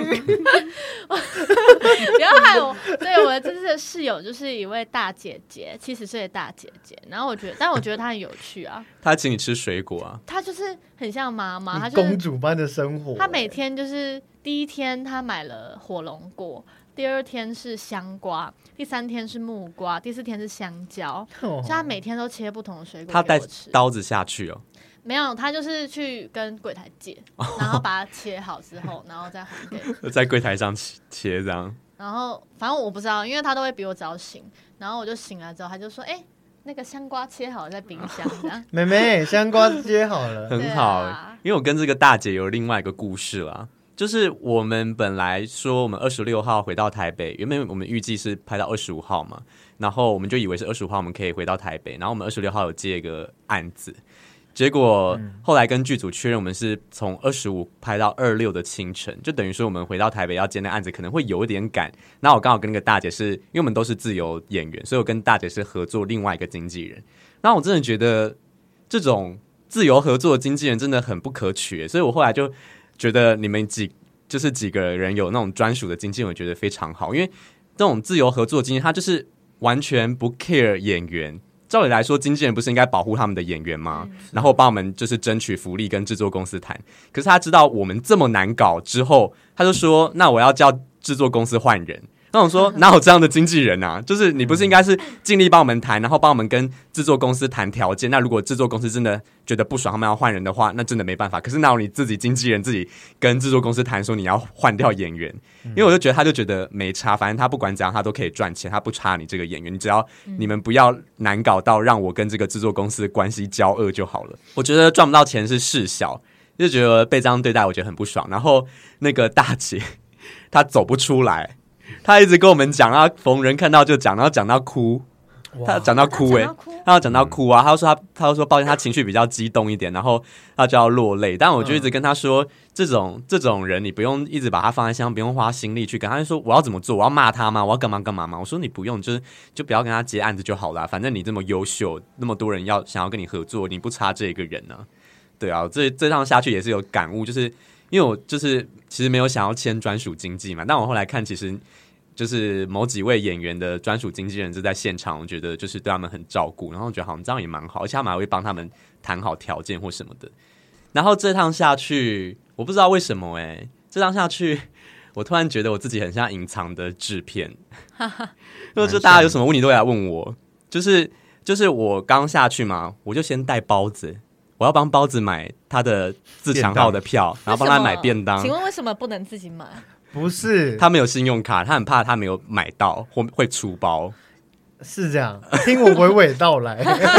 Speaker 4: 要害我，对我这次的室友就是一位大姐姐，七十岁的大姐姐。然后我觉得，但我觉得她很有趣啊。
Speaker 1: 她请你吃水果啊？
Speaker 4: 她就是很像妈妈，她、
Speaker 2: 就是、公主般的生活、欸。
Speaker 4: 她每天就是第一天她买了火龙果，第二天是香瓜，第三天是木瓜，第四天是香蕉。哦、所以她每天都切不同的水果给我吃。
Speaker 1: 她带刀子下去哦。
Speaker 4: 没有，他就是去跟柜台借，然后把它切好之后，然后再还给。
Speaker 1: 在柜台上切这样。
Speaker 4: 然后反正我不知道，因为他都会比我早醒，然后我就醒来之后，他就说：“哎、欸，那个香瓜切好在冰箱。”这样。
Speaker 2: 妹妹，香瓜切好了，
Speaker 1: 很好、啊。因为我跟这个大姐有另外一个故事啦，就是我们本来说我们二十六号回到台北，原本我们预计是拍到二十五号嘛，然后我们就以为是二十五号我们可以回到台北，然后我们二十六号有接一个案子。结果后来跟剧组确认，我们是从二十五拍到二六的清晨，就等于说我们回到台北要接那案子可能会有一点赶。那我刚好跟那个大姐是，因为我们都是自由演员，所以我跟大姐是合作另外一个经纪人。那我真的觉得这种自由合作的经纪人真的很不可取，所以我后来就觉得你们几就是几个人有那种专属的经纪人，我觉得非常好，因为这种自由合作的经纪人他就是完全不 care 演员。照理来说，经纪人不是应该保护他们的演员吗？嗯、然后帮我们就是争取福利，跟制作公司谈。可是他知道我们这么难搞之后，他就说：“那我要叫制作公司换人。”那我说：“哪有这样的经纪人啊？就是你不是应该是尽力帮我们谈，然后帮我们跟制作公司谈条件？那如果制作公司真的觉得不爽，他们要换人的话，那真的没办法。可是哪有你自己经纪人自己跟制作公司谈说你要换掉演员？因为我就觉得他就觉得没差，反正他不管怎样他都可以赚钱，他不差你这个演员，你只要你们不要难搞到让我跟这个制作公司的关系交恶就好了。我觉得赚不到钱是事小，就觉得被这样对待，我觉得很不爽。然后那个大姐她走不出来。他一直跟我们讲，他逢人看到就讲，然后讲到哭，他讲到哭哎、欸，他要讲到哭啊！他说他，他就说抱歉，他情绪比较激动一点，然后他就要落泪。但我就一直跟他说，这种这种人你不用一直把他放在心上，不用花心力去跟他。就说我要怎么做？我要骂他吗？我要干嘛干嘛吗？我说你不用，就是就不要跟他接案子就好了。反正你这么优秀，那么多人要想要跟你合作，你不差这一个人呢、啊。对啊，这这趟下去也是有感悟，就是因为我就是其实没有想要签专属经纪嘛，但我后来看其实。就是某几位演员的专属经纪人就在现场，我觉得就是对他们很照顾，然后我觉得好像这样也蛮好，而且他们还会帮他们谈好条件或什么的。然后这趟下去，我不知道为什么哎、欸，这趟下去，我突然觉得我自己很像隐藏的制片，因为就大家有什么问题都来问我，就是就是我刚下去嘛，我就先带包子，我要帮包子买他的自强号的票，然后帮他买便当。
Speaker 4: 请问为什么不能自己买？
Speaker 2: 不是
Speaker 1: 他没有信用卡，他很怕他没有买到或会出包，
Speaker 2: 是这样。听我娓娓道来，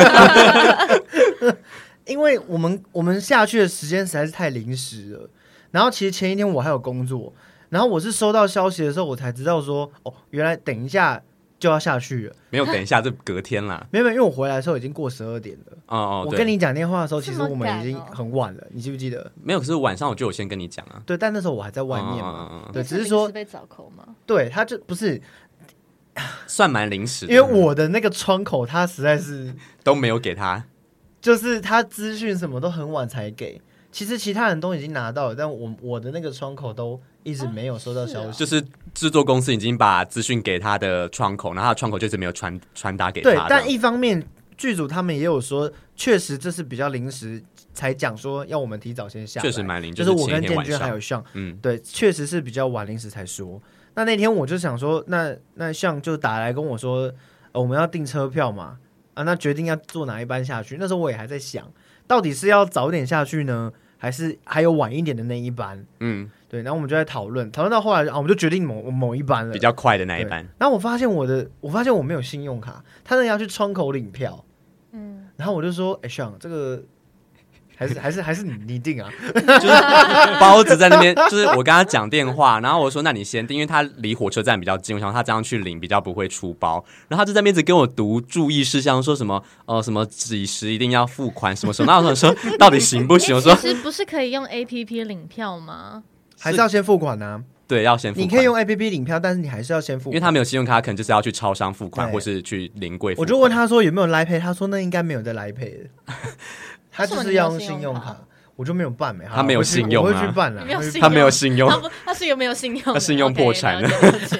Speaker 2: 因为我们我们下去的时间实在是太临时了。然后其实前一天我还有工作，然后我是收到消息的时候，我才知道说，哦，原来等一下就要下去了。
Speaker 1: 没有，等一下，这隔天啦。
Speaker 2: 没有，因为我回来的时候已经过十二点了。
Speaker 1: 哦哦，
Speaker 2: 我跟你讲电话的时候，其实我们已经很晚了，你记不记得？
Speaker 1: 没有，可是晚上我就有先跟你讲啊。
Speaker 2: 对，但那时候我还在外面嘛。
Speaker 1: 嗯嗯嗯
Speaker 2: 对，只是说
Speaker 4: 被找口吗？
Speaker 2: 对，他就不是
Speaker 1: 算蛮临时的，
Speaker 2: 因为我的那个窗口，他实在是
Speaker 1: 都没有给他，
Speaker 2: 就是他资讯什么都很晚才给。其实其他人都已经拿到了，但我我的那个窗口都一直没有收到消息。
Speaker 1: 哦是啊、就是制作公司已经把资讯给他的窗口，然后他的窗口就是没有传传达给他。
Speaker 2: 对，但一方面剧组他们也有说，确实这是比较临时才讲说要我们提早先下来，
Speaker 1: 确实蛮临时，
Speaker 2: 就是我跟建军还有像，嗯，对，确实是比较晚临时才说。那那天我就想说，那那像就打来跟我说、呃，我们要订车票嘛，啊，那决定要坐哪一班下去。那时候我也还在想，到底是要早点下去呢？还是还有晚一点的那一班，嗯，对，然后我们就在讨论，讨论到后来啊，我们就决定某某一班了，
Speaker 1: 比较快的那一班。
Speaker 2: 然后我发现我的，我发现我没有信用卡，他那要去窗口领票，嗯，然后我就说，哎、欸，像这个还是还是还是你你定啊，
Speaker 1: 就是包子在那边，就是我跟他讲电话，然后我说那你先订，因为他离火车站比较近，我想他这样去领比较不会出包，然后他就在那边一直跟我读注意事项，说什么呃什么几时一定要付款什么什么，那我说到底行不行？我说
Speaker 4: 其实不是可以用 A P P 领票吗？
Speaker 2: 还是要先付款啊？
Speaker 1: 对，要先付款。
Speaker 2: 你可以用 A P P 领票，但是你还是要先付款，
Speaker 1: 因为他没有信用卡，可能就是要去超商付款，或是去临柜付款。
Speaker 2: 我就问他说有没有 Line Pay， 他说那应该没有在 Line Pay 的，他就是要用信用卡。我就没有办没，
Speaker 1: 他没有信用啊，
Speaker 2: 我会去办了。
Speaker 1: 他没有信用，
Speaker 4: 他, 他是有没有信用？
Speaker 1: 他信用破产了。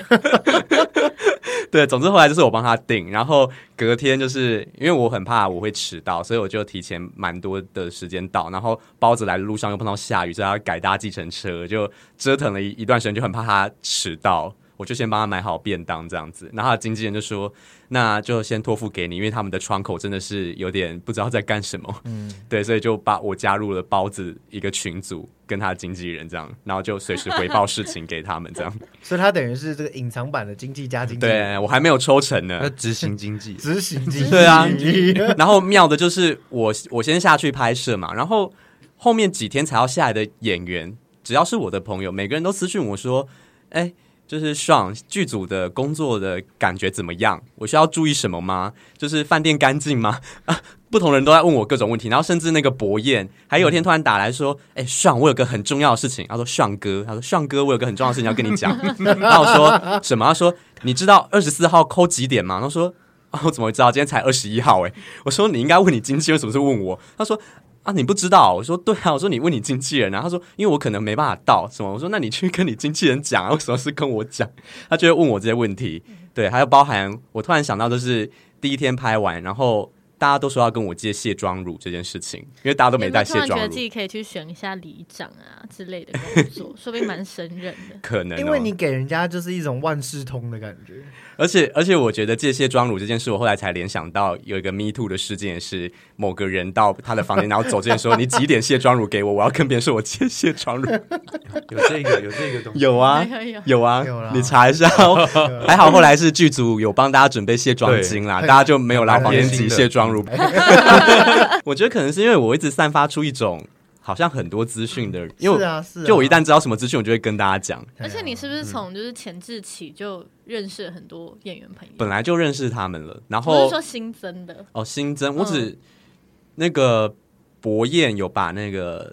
Speaker 1: 对，总之后来就是我帮他订，然后隔天就是因为我很怕我会迟到，所以我就提前蛮多的时间到。然后包子来的路上又碰到下雨，所以他改搭计程车，就折腾了一一段时间，就很怕他迟到。我就先帮他买好便当这样子，然后他的经纪人就说那就先托付给你，因为他们的窗口真的是有点不知道在干什么，嗯，对，所以就把我加入了包子一个群组，跟他的经纪人这样，然后就随时回报事情给他们这样。
Speaker 2: 所以他等于是这个隐藏版的经纪加经纪人。
Speaker 1: 对，我还没有抽成呢，
Speaker 3: 执行经纪，
Speaker 2: 执行经纪，
Speaker 1: 对啊。然后妙的就是我我先下去拍摄嘛，然后后面几天才要下来的演员，只要是我的朋友，每个人都私讯我说，哎。就是爽剧组的工作的感觉怎么样？我需要注意什么吗？就是饭店干净吗？啊，不同人都在问我各种问题，然后甚至那个博彦还有一天突然打来说：“哎、欸，爽，我有个很重要的事情。”他说：“爽哥，他说爽哥，我有个很重要的事情要跟你讲。”然后我说什么？他说：“你知道二十四号扣几点吗？”他说：“啊，我怎么会知道？今天才二十一号。”哎，我说：“你应该问你经纪人，为什么是问我？”他说。啊，你不知道？我说对啊，我说你问你经纪人啊。他说因为我可能没办法到什么。我说那你去跟你经纪人讲啊，为什么是跟我讲？他就会问我这些问题。对，还有包含我突然想到，就是第一天拍完，然后大家都说要跟我借卸妆乳这件事情，因为大家都没带卸妆乳。
Speaker 4: 有没有突然觉得自己可以去选一下里长啊之类的工作，说不定蛮胜任的。
Speaker 1: 可能、哦，
Speaker 2: 因为你给人家就是一种万事通的感觉。
Speaker 1: 而且而且，我觉得借卸妆乳这件事，我后来才联想到有一个 Me Too 的事件，是某个人到他的房间，然后走之前说：“你几点卸妆乳给我？我要跟别人说我借卸妆乳。”
Speaker 3: 有这个有这个东西，
Speaker 1: 有啊
Speaker 4: 有有
Speaker 1: 有啊
Speaker 2: 有，
Speaker 1: 你查一下。还好后来是剧组有帮大家准备卸妆巾啦，大家就没有来房间挤卸妆乳。我觉得可能是因为我一直散发出一种。好像很多资讯的，因为
Speaker 2: 是啊是啊，
Speaker 1: 就我一旦知道什么资讯，我就会跟大家讲。
Speaker 4: 而且你是不是从就是前置起就认识了很多演员朋友？
Speaker 1: 本来就认识他们了，然后
Speaker 4: 不是说新增的
Speaker 1: 哦，新增我只、嗯、那个博彦有把那个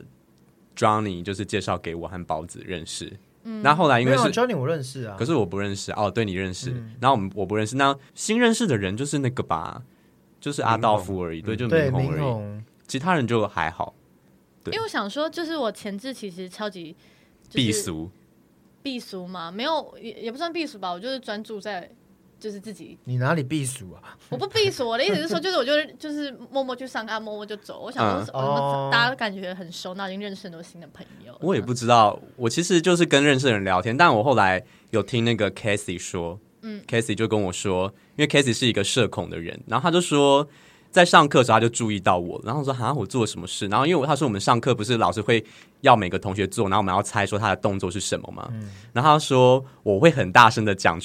Speaker 1: Johnny 就是介绍给我和包子认识。嗯，那后来因为是
Speaker 2: Johnny 我认识啊，
Speaker 1: 可是我不认识哦，对你认识，嗯、然后我们我不认识，那新认识的人就是那个吧，就是阿道夫而已，对，就明宏而已，其他人就还好。
Speaker 4: 因为我想说，就是我前置其实超级、就是、
Speaker 1: 避俗，
Speaker 4: 避俗嘛，没有 也, 也不算避俗吧，我就是专注在就是自己。
Speaker 2: 你哪里避俗啊？
Speaker 4: 我不避俗，我的意思是说，就是我就就是默默去上课，默默就走。我想说，嗯、大家感觉很熟，那已经认识很多新的朋友。
Speaker 1: 我也不知道，我其实就是跟认识的人聊天，但我后来有听那个 Casey 说，嗯 ，Casey 就跟我说，因为 Casey 是一个社恐的人，然后他就说。在上课的时候他就注意到我，然后我说哈我做了什么事，然后因为他说我们上课不是老师会要每个同学做，然后我们要猜说他的动作是什么嘛、嗯、然后他说我会很大声的讲出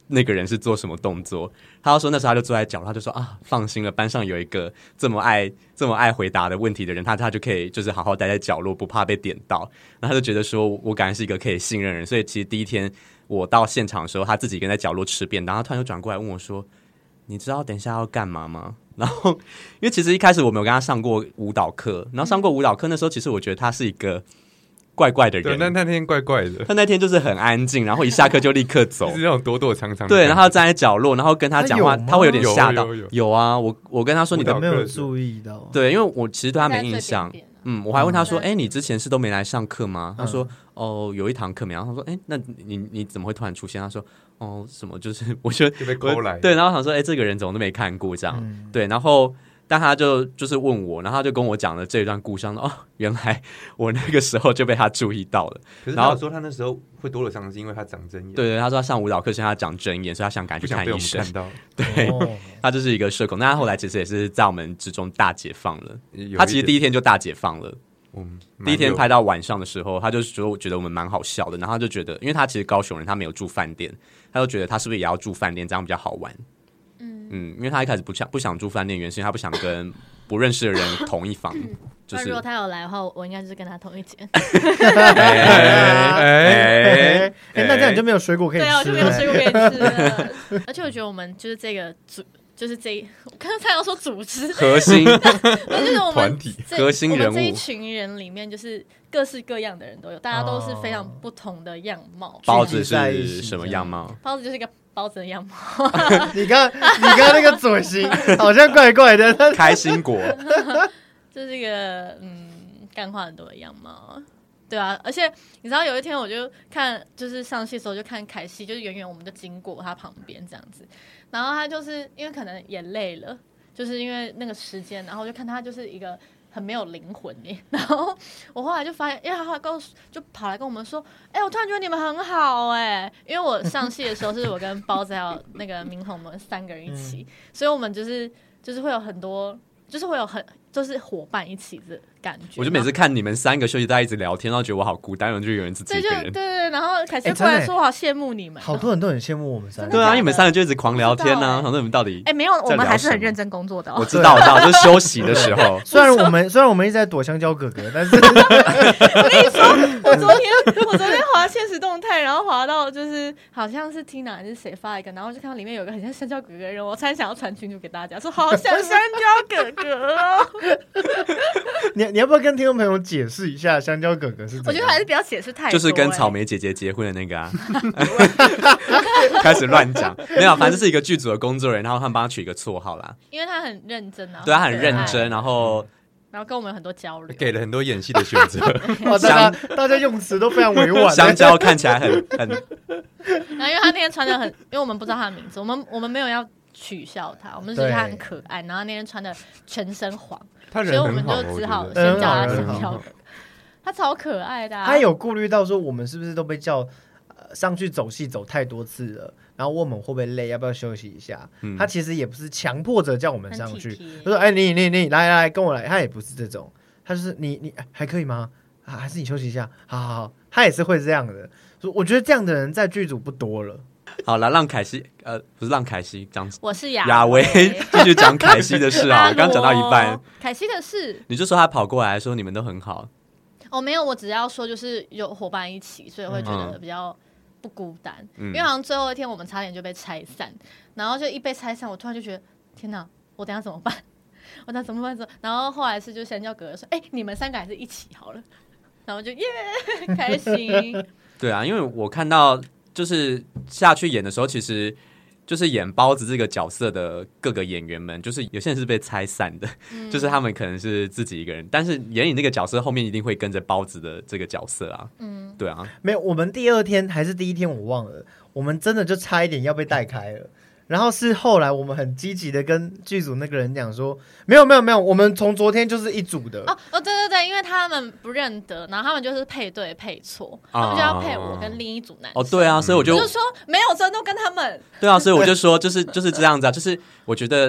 Speaker 1: 那个人是做什么动作。他就说那时候他就坐在角落，他就说啊，放心了，班上有一个这么爱这么爱回答的问题的人，他他就可以就是好好待在角落，不怕被点到。然后他就觉得说我感觉是一个可以信任的人，所以其实第一天我到现场的时候，他自己跟在角落吃便当，他突然就转过来问我说：“你知道等一下要干嘛吗？”然后因为其实一开始我没有跟他上过舞蹈课，然后上过舞蹈课那时候，其实我觉得他是一个怪怪的人，
Speaker 3: 对，但那天怪怪的。
Speaker 1: 他那天就是很安静，然后一下课就立刻走，
Speaker 3: 是那种躲躲藏藏。
Speaker 1: 对，然后他站在角落，然后跟他讲话，他会有点吓到。
Speaker 3: 有有有
Speaker 1: 有啊，我我跟他说你的
Speaker 2: 没有注意到，
Speaker 1: 对，因为我其实对他没印象。
Speaker 4: 边边
Speaker 1: 嗯，我还问他说：“哎、欸，你之前是都没来上课吗？”
Speaker 2: 嗯、
Speaker 1: 他说：“哦，有一堂课没。”然后他说：“哎、欸，那你你怎么会突然出现？”他说：“哦，什么就是我觉得
Speaker 3: 就被勾来。”
Speaker 1: 对，然后想说：“哎、欸，这个人怎么都没看过这样？”嗯、对，然后。但他就就是问我，然后他就跟我讲了这一段故事，哦，原来我那个时候就被他注意到了。
Speaker 3: 可是他有说他那时候会多了伤是因为他长针眼。
Speaker 1: 对对，他说他上舞蹈课是他长针眼，所以他想赶去看医生。
Speaker 3: 看到，
Speaker 1: 对，哦、他就是一个社恐。但他后来其实也是在我们之中大解放了。他其实第一天就大解放了。嗯，第一天拍到晚上的时候，他就说觉得我们蛮好笑的，然后他就觉得，因为他其实高雄人，他没有住饭店，他就觉得他是不是也要住饭店，这样比较好玩。嗯，因为他一开始不想不想住饭店，原因是他不想跟不认识的人同一房。就是
Speaker 4: 如果他有来的话，我应该就是跟他同一间。
Speaker 2: 哎哎哎，那这样你就没有水果可以吃，
Speaker 4: 对啊，我就没有水果可以吃了。而且我觉得我们就是这个组，就是这一，我刚才要说组织
Speaker 1: 核心，
Speaker 4: 就是我们
Speaker 3: 团体
Speaker 1: 核心人物，
Speaker 4: 我们这一群人里面就是各式各样的人都有，大家都是非常不同的样貌。
Speaker 1: 包子是什么样貌？
Speaker 4: 包子就是一个。包子的样貌，
Speaker 2: 你刚你刚那个嘴型好像怪怪的。
Speaker 1: 开心果，
Speaker 4: 这是一个嗯干话很多的样貌，对啊。而且你知道有一天我就看，就是上戏的时候就看凯西，就是远远我们就经过他旁边这样子，然后他就是因为可能也累了，就是因为那个时间，然后我就看他就是一个。很没有灵魂耶，然后我后来就发现，因为他后来跟我就跑来跟我们说，哎、欸，我突然觉得你们很好哎，因为我上戏的时候是我跟包子还有那个明宏我们三个人一起，嗯、所以我们就是就是会有很多，就是会有很就是伙伴一起的感觉。
Speaker 1: 我就每次看你们三个休息在一直聊天，然后觉得我好孤单，我就有人自己一个人。
Speaker 4: 对对对，然后凯西过来说我好羡慕你们、
Speaker 2: 欸，好多人都很羡慕我们三个。
Speaker 1: 对啊，你们三个就一直狂聊天啊，想说你们到底
Speaker 4: 哎、欸、没有，我们还是很认真工作的、哦。
Speaker 1: 我知道，我知道，就是休息的时候。
Speaker 2: 虽然我们虽然我们一直在躲香蕉哥哥，但是
Speaker 4: 我跟你说，我昨天我昨天滑限时动态，然后滑到就是好像是 Tina 还是谁发一个，然后就看到里面有个很像香蕉哥哥的人，我才想要传群组给大家，说好像香蕉哥哥哦。
Speaker 2: 你你要不要跟听众朋友解释一下香蕉哥哥是怎样？
Speaker 4: 我觉得还是不要解释太多、欸，
Speaker 1: 就是跟草莓姐姐结婚的那个啊，开始乱讲，没有，反正是一个剧组的工作人员，然后他们帮他取一个绰号啦，
Speaker 4: 因为他很认真啊，
Speaker 1: 对他很认真，然后
Speaker 4: 然后跟我们有很多交流，
Speaker 3: 给了很多演戏的选择，
Speaker 2: 哇，大家大家用词都非常委婉，
Speaker 1: 香蕉看起来很很，
Speaker 4: 然后因为他那天穿的很，因为我们不知道他的名字，我们我们没有要取笑他，我们是觉得他很可爱，然后那天穿的全身黄。所以我们就只好先叫他香蕉哥哥，他超可爱的、啊。
Speaker 2: 他有顾虑到说我们是不是都被叫、呃、上去走戏走太多次了，然后问我们会不会累，要不要休息一下、嗯、他其实也不是强迫着叫我们上去，他说哎、欸、你你你来来跟我来，他也不是这种，他就是你你还可以吗、啊、还是你休息一下，好好好，他也是会这样的。我觉得这样的人在剧组不多了。
Speaker 1: 好了，让凯西，呃，不是让凯西讲，
Speaker 4: 我是雅
Speaker 1: 雅维继续讲凯西的事啊。刚讲到一半，
Speaker 4: 凯西的事，
Speaker 1: 你就说他跑过来说你们都很好。
Speaker 4: 哦，没有，我只要说就是有伙伴一起，所以会觉得比较不孤单。嗯、因为好像最后一天我们差点就被拆散，然后就一被拆散，我突然就觉得天哪，我等一下怎么办？我等一下怎么办？然后后来是就香蕉哥哥说，哎、欸，你们三个还是一起好了，然后就耶开心。
Speaker 1: 对啊，因为我看到。就是下去演的时候，其实就是演包子这个角色的各个演员们，就是有些人是被拆散的，嗯、就是他们可能是自己一个人，但是演你那个角色后面一定会跟着包子的这个角色啊。嗯，对啊，
Speaker 2: 没有，我们第二天还是第一天我忘了，我们真的就差一点要被带开了。然后是后来我们很积极的跟剧组那个人讲说，没有没有没有，我们从昨天就是一组的。
Speaker 4: 哦哦，对对对，因为他们不认得，然后他们就是配对配错，啊、他们就要配我跟另一组男生。
Speaker 1: 哦，对啊，所以我就
Speaker 4: 我就说没有，真都跟他们。
Speaker 1: 对啊，所以我就说就是就是这样子啊，就是我觉得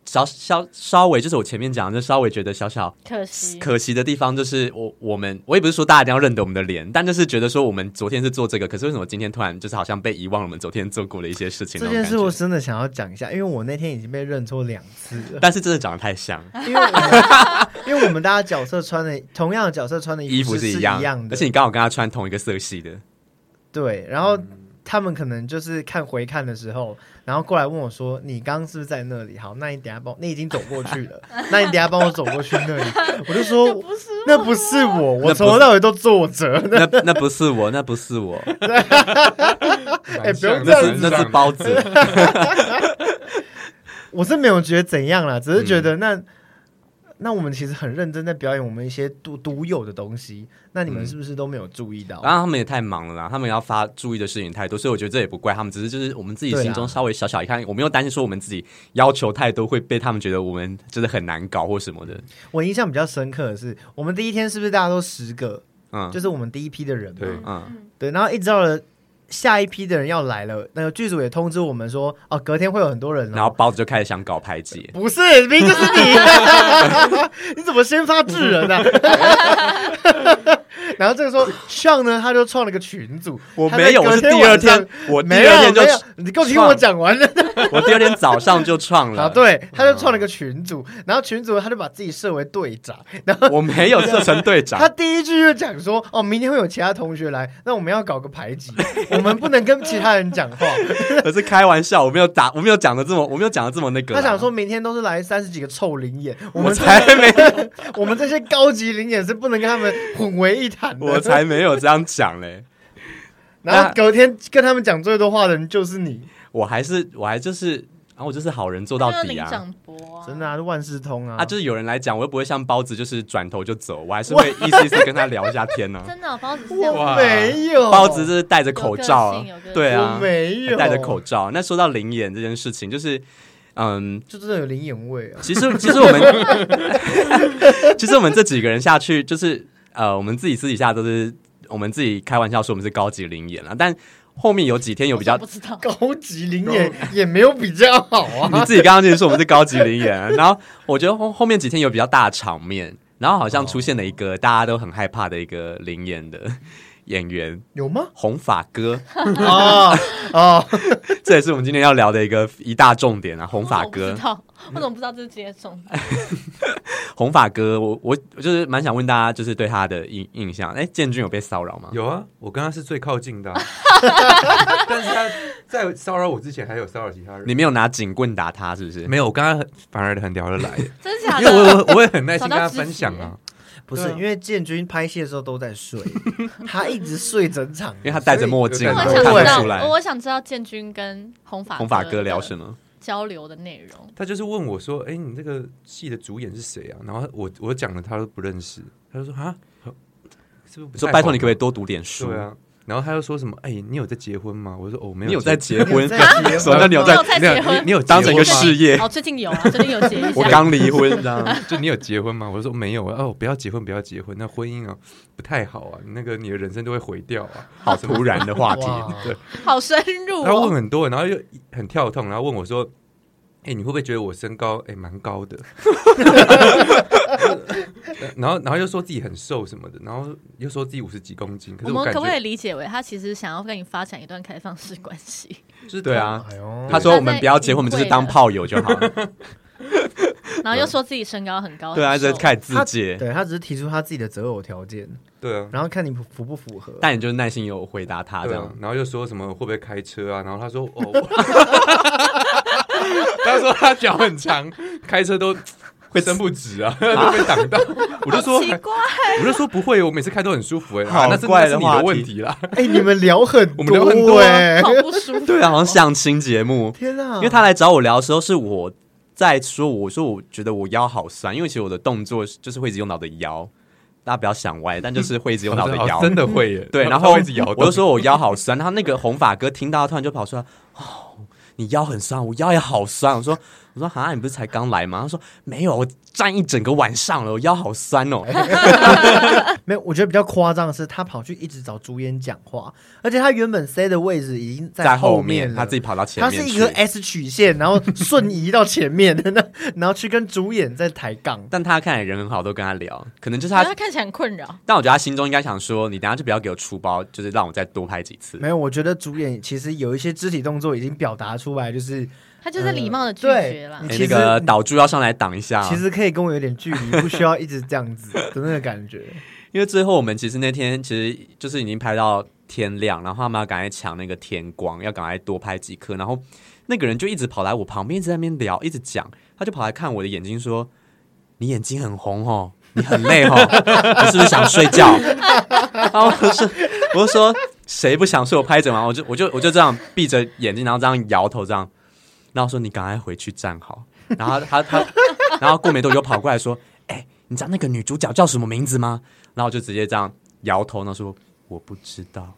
Speaker 1: 稍稍稍微就是我前面讲的，就稍微觉得小小
Speaker 4: 可惜
Speaker 1: 可惜的地方，就是我我们我也不是说大家一定要认得我们的脸，但就是觉得说我们昨天是做这个，可是为什么今天突然就是好像被遗忘了我们昨天做过的一些事情？
Speaker 2: 这件事我真的想要讲一下，因为我那天已经被认错两次了，
Speaker 1: 但是真的长得太像，
Speaker 2: 因为我们因为我们大家角色穿的同样的角色穿的
Speaker 1: 衣服
Speaker 2: 是
Speaker 1: 一样
Speaker 2: 一样的，
Speaker 1: 而且你刚好跟他穿同一个色系的，
Speaker 2: 对，然后。他们可能就是看回看的时候，然后过来问我说：“你刚刚是不是在那里？好，那你等一下帮我，你已经走过去了，那你等一下帮我走过去那里。”我就说：“
Speaker 4: 不是
Speaker 2: 那不是我，我从头到尾都坐着。
Speaker 1: 那那不是我，那不是我。
Speaker 2: 哎，不用这样子，
Speaker 1: 那是包子。
Speaker 2: 我是没有觉得怎样啦，只是觉得那。嗯那我们其实很认真在表演我们一些独独有的东西，那你们是不是都没有注意到？
Speaker 1: 然后他们也太忙了啦，他们要发注意的事情太多，所以我觉得这也不怪他们，只是就是我们自己心中稍微小小一看，我们又担心说我们自己要求太多会被他们觉得我们真的很难搞或什么的。
Speaker 2: 我印象比较深刻的是，我们第一天是不是大家都十个？嗯，就是我们第一批的人嘛，
Speaker 3: 对，
Speaker 1: 嗯，
Speaker 2: 对，然后一直到了。下一批的人要来了，那个剧组也通知我们说，哦，隔天会有很多人、哦，
Speaker 1: 然后包子就开始想搞排挤，
Speaker 2: 不是，明明就是你，你怎么先发制人啊？然后这个时候，Sean 呢，他就创了个群组，
Speaker 1: 我没有，我是第二天，我第二天就，
Speaker 2: 你给我听我讲完了，
Speaker 1: 我第二天早上就创了，
Speaker 2: 啊，对，他就创了个群组，然后群组他就把自己设为队长，然后
Speaker 1: 我没有设成队长，
Speaker 2: 他第一句就讲说，哦，明天会有其他同学来，那我们要搞个排挤。我们不能跟其他人讲话，
Speaker 1: 可是开玩笑，我没有打，我没有讲的这么，我没有讲的这么那个。
Speaker 2: 他想说明天都是来三十几个臭灵眼，我们
Speaker 1: 我才没有，
Speaker 2: 我们这些高级灵眼是不能跟他们混为一谈的。
Speaker 1: 我才没有这样讲嘞。
Speaker 2: 然后隔天跟他们讲最多话的人就是你，
Speaker 1: 我还是我还就是，然后我就是好人做到底啊。
Speaker 2: 真的啊，万事通啊！
Speaker 1: 啊，就是有人来讲，我又不会像包子，就是转头就走，我还是会意思意思跟他聊一下天呢、啊。
Speaker 4: 真的、哦，包子是这样，
Speaker 2: 我没有，
Speaker 1: 包子是戴着口罩，对啊，
Speaker 2: 我没有
Speaker 1: 戴着口罩。那说到灵眼这件事情，就是嗯，
Speaker 2: 就真的有灵眼味啊。
Speaker 1: 其实，其实我们，其实我们这几个人下去，就是呃，我们自己私底下都是我们自己开玩笑说我们是高级灵眼了，但。后面有几天有比较
Speaker 4: 不知道
Speaker 2: 高级灵眼也没有比较好啊。
Speaker 1: 你自己刚刚就是说我们是高级灵眼，然后我觉得后后面几天有比较大的场面，然后好像出现了一个大家都很害怕的一个灵眼的演员，
Speaker 2: 有吗？
Speaker 1: 红发哥
Speaker 2: 哦哦，
Speaker 1: 这也是我们今天要聊的一个一大重点啊，红发哥。
Speaker 4: 我不知道，我怎么不知道这是今天的重点？
Speaker 1: 红发哥，我我就是蛮想问大家，就是对他的印印象。哎，建军有被骚扰吗？
Speaker 3: 有啊，我跟他是最靠近的、啊，但是他在骚扰我之前还有骚扰其他人。
Speaker 1: 你没有拿警棍打他是不是？
Speaker 3: 没有，我跟他反而很聊得来，
Speaker 4: 真假的？
Speaker 3: 因为我我我也很耐心跟他分享啊。
Speaker 2: 不是、啊、因为建军拍戏的时候都在睡，他一直睡整场，
Speaker 1: 因为他戴着墨镜，
Speaker 4: 我想知道，我想知道建军跟红发
Speaker 1: 红发哥聊什么
Speaker 4: 交流的内容。
Speaker 3: 他就是问我说：“哎、欸，你这个戏的主演是谁啊？”然后我我讲了，他都不认识，他就说：“啊，是不是不？”
Speaker 1: 说拜托你可不可以多读点书？
Speaker 3: 对啊。然后他又说什么？哎、欸，你有在结婚吗？我说：“哦，没有。”
Speaker 1: 你有在结婚？
Speaker 2: 什
Speaker 1: 么？你有在
Speaker 4: 结婚？
Speaker 3: 你有
Speaker 1: 当成一个事业？
Speaker 4: 哦，最近有啊，最近有结一下。
Speaker 1: 我刚离婚，这样
Speaker 3: 就你有结婚吗？我说没有啊。哦，不要结婚，不要结婚，那婚姻啊不太好啊，那个你的人生都会毁掉啊。
Speaker 1: 好突然的话题，对，
Speaker 4: 好深入、哦。
Speaker 3: 他问很多，然后又很跳痛，然后问我说：“哎、欸，你会不会觉得我身高哎蛮、欸、高的？”然后，然后又说自己很瘦什么的，然后又说自己五十几公斤。可是我
Speaker 4: 们可不可以理解为他其实想要跟你发展一段开放式关系？
Speaker 1: 就是对啊，
Speaker 2: 哎、
Speaker 1: 他说我们不要结婚，我们就是当炮友就好了。
Speaker 4: 然后又说自己身高很高，
Speaker 1: 对啊，就开始自介。
Speaker 2: 对他只是提出他自己的择偶条件，
Speaker 3: 对啊，
Speaker 2: 然后看你符不符合。
Speaker 1: 但你就耐心有回答他这样，
Speaker 3: 啊、然后又说什么会不会开车啊？然后他说哦，他说他脚很长，开车都。会伸不直啊，都被挡到。我就说，
Speaker 4: 奇怪，
Speaker 3: 我就说不会，我每次开都很舒服哎、欸，
Speaker 1: 好怪的
Speaker 3: 那是你的问题啦。
Speaker 2: 哎、欸，你们聊很多、欸，
Speaker 3: 我们聊很多哎、
Speaker 4: 欸，好不舒服。
Speaker 1: 对啊，好像相亲节目。
Speaker 2: 天啊！
Speaker 1: 因为他来找我聊的时候，是我在说，我说我觉得我腰好酸，因为其实我的动作就是会一直用到我的腰。大家不要想歪，但就是会一直用到我的腰，
Speaker 3: 真的会耶。
Speaker 1: 对，然后
Speaker 3: 一直摇，
Speaker 1: 我就说我腰好酸，然后那个红发哥听到，突然就跑出来，哦。你腰很酸，我腰也好酸。我说，我说哈，你不是才刚来吗？他说没有，我站一整个晚上了，我腰好酸哦。
Speaker 2: 没有，我觉得比较夸张的是，他跑去一直找主演讲话，而且他原本塞的位置已经
Speaker 1: 在
Speaker 2: 后
Speaker 1: 面了，他自己跑到前面去，
Speaker 2: 他是一个 S 曲线，然后瞬移到前面的，然后去跟主演在抬杠。
Speaker 1: 但他看起来人很好，都跟他聊，可能就是他，
Speaker 4: 他看起来很困扰。
Speaker 1: 但我觉得他心中应该想说，你等一下就不要给我出包，就是让我再多拍几次。
Speaker 2: 没有，我觉得主演其实有一些肢体动作已经表达出来，就是
Speaker 4: 他就是礼貌的拒绝啦。
Speaker 1: 呃欸、那个岛柱要上来挡一下、啊，
Speaker 2: 其实可以跟我有点距离，不需要一直这样子的那个感觉。
Speaker 1: 因为最后我们其实那天其实就是已经拍到天亮，然后他们要赶快抢那个天光，要赶快多拍几颗，然后那个人就一直跑来我旁边，一直在那边聊，一直讲，他就跑来看我的眼睛说：“你眼睛很红哦，你很累哦，你是不是想睡觉？”然后我是我就说谁不想睡？我拍着嘛，我就我就我就这样闭着眼睛，然后这样摇头这样，然后说你赶快回去站好。然后他他然后过没多久跑过来说：“哎、欸，你知道那个女主角叫什么名字吗？”然后我就直接这样摇头，然后说我不知道。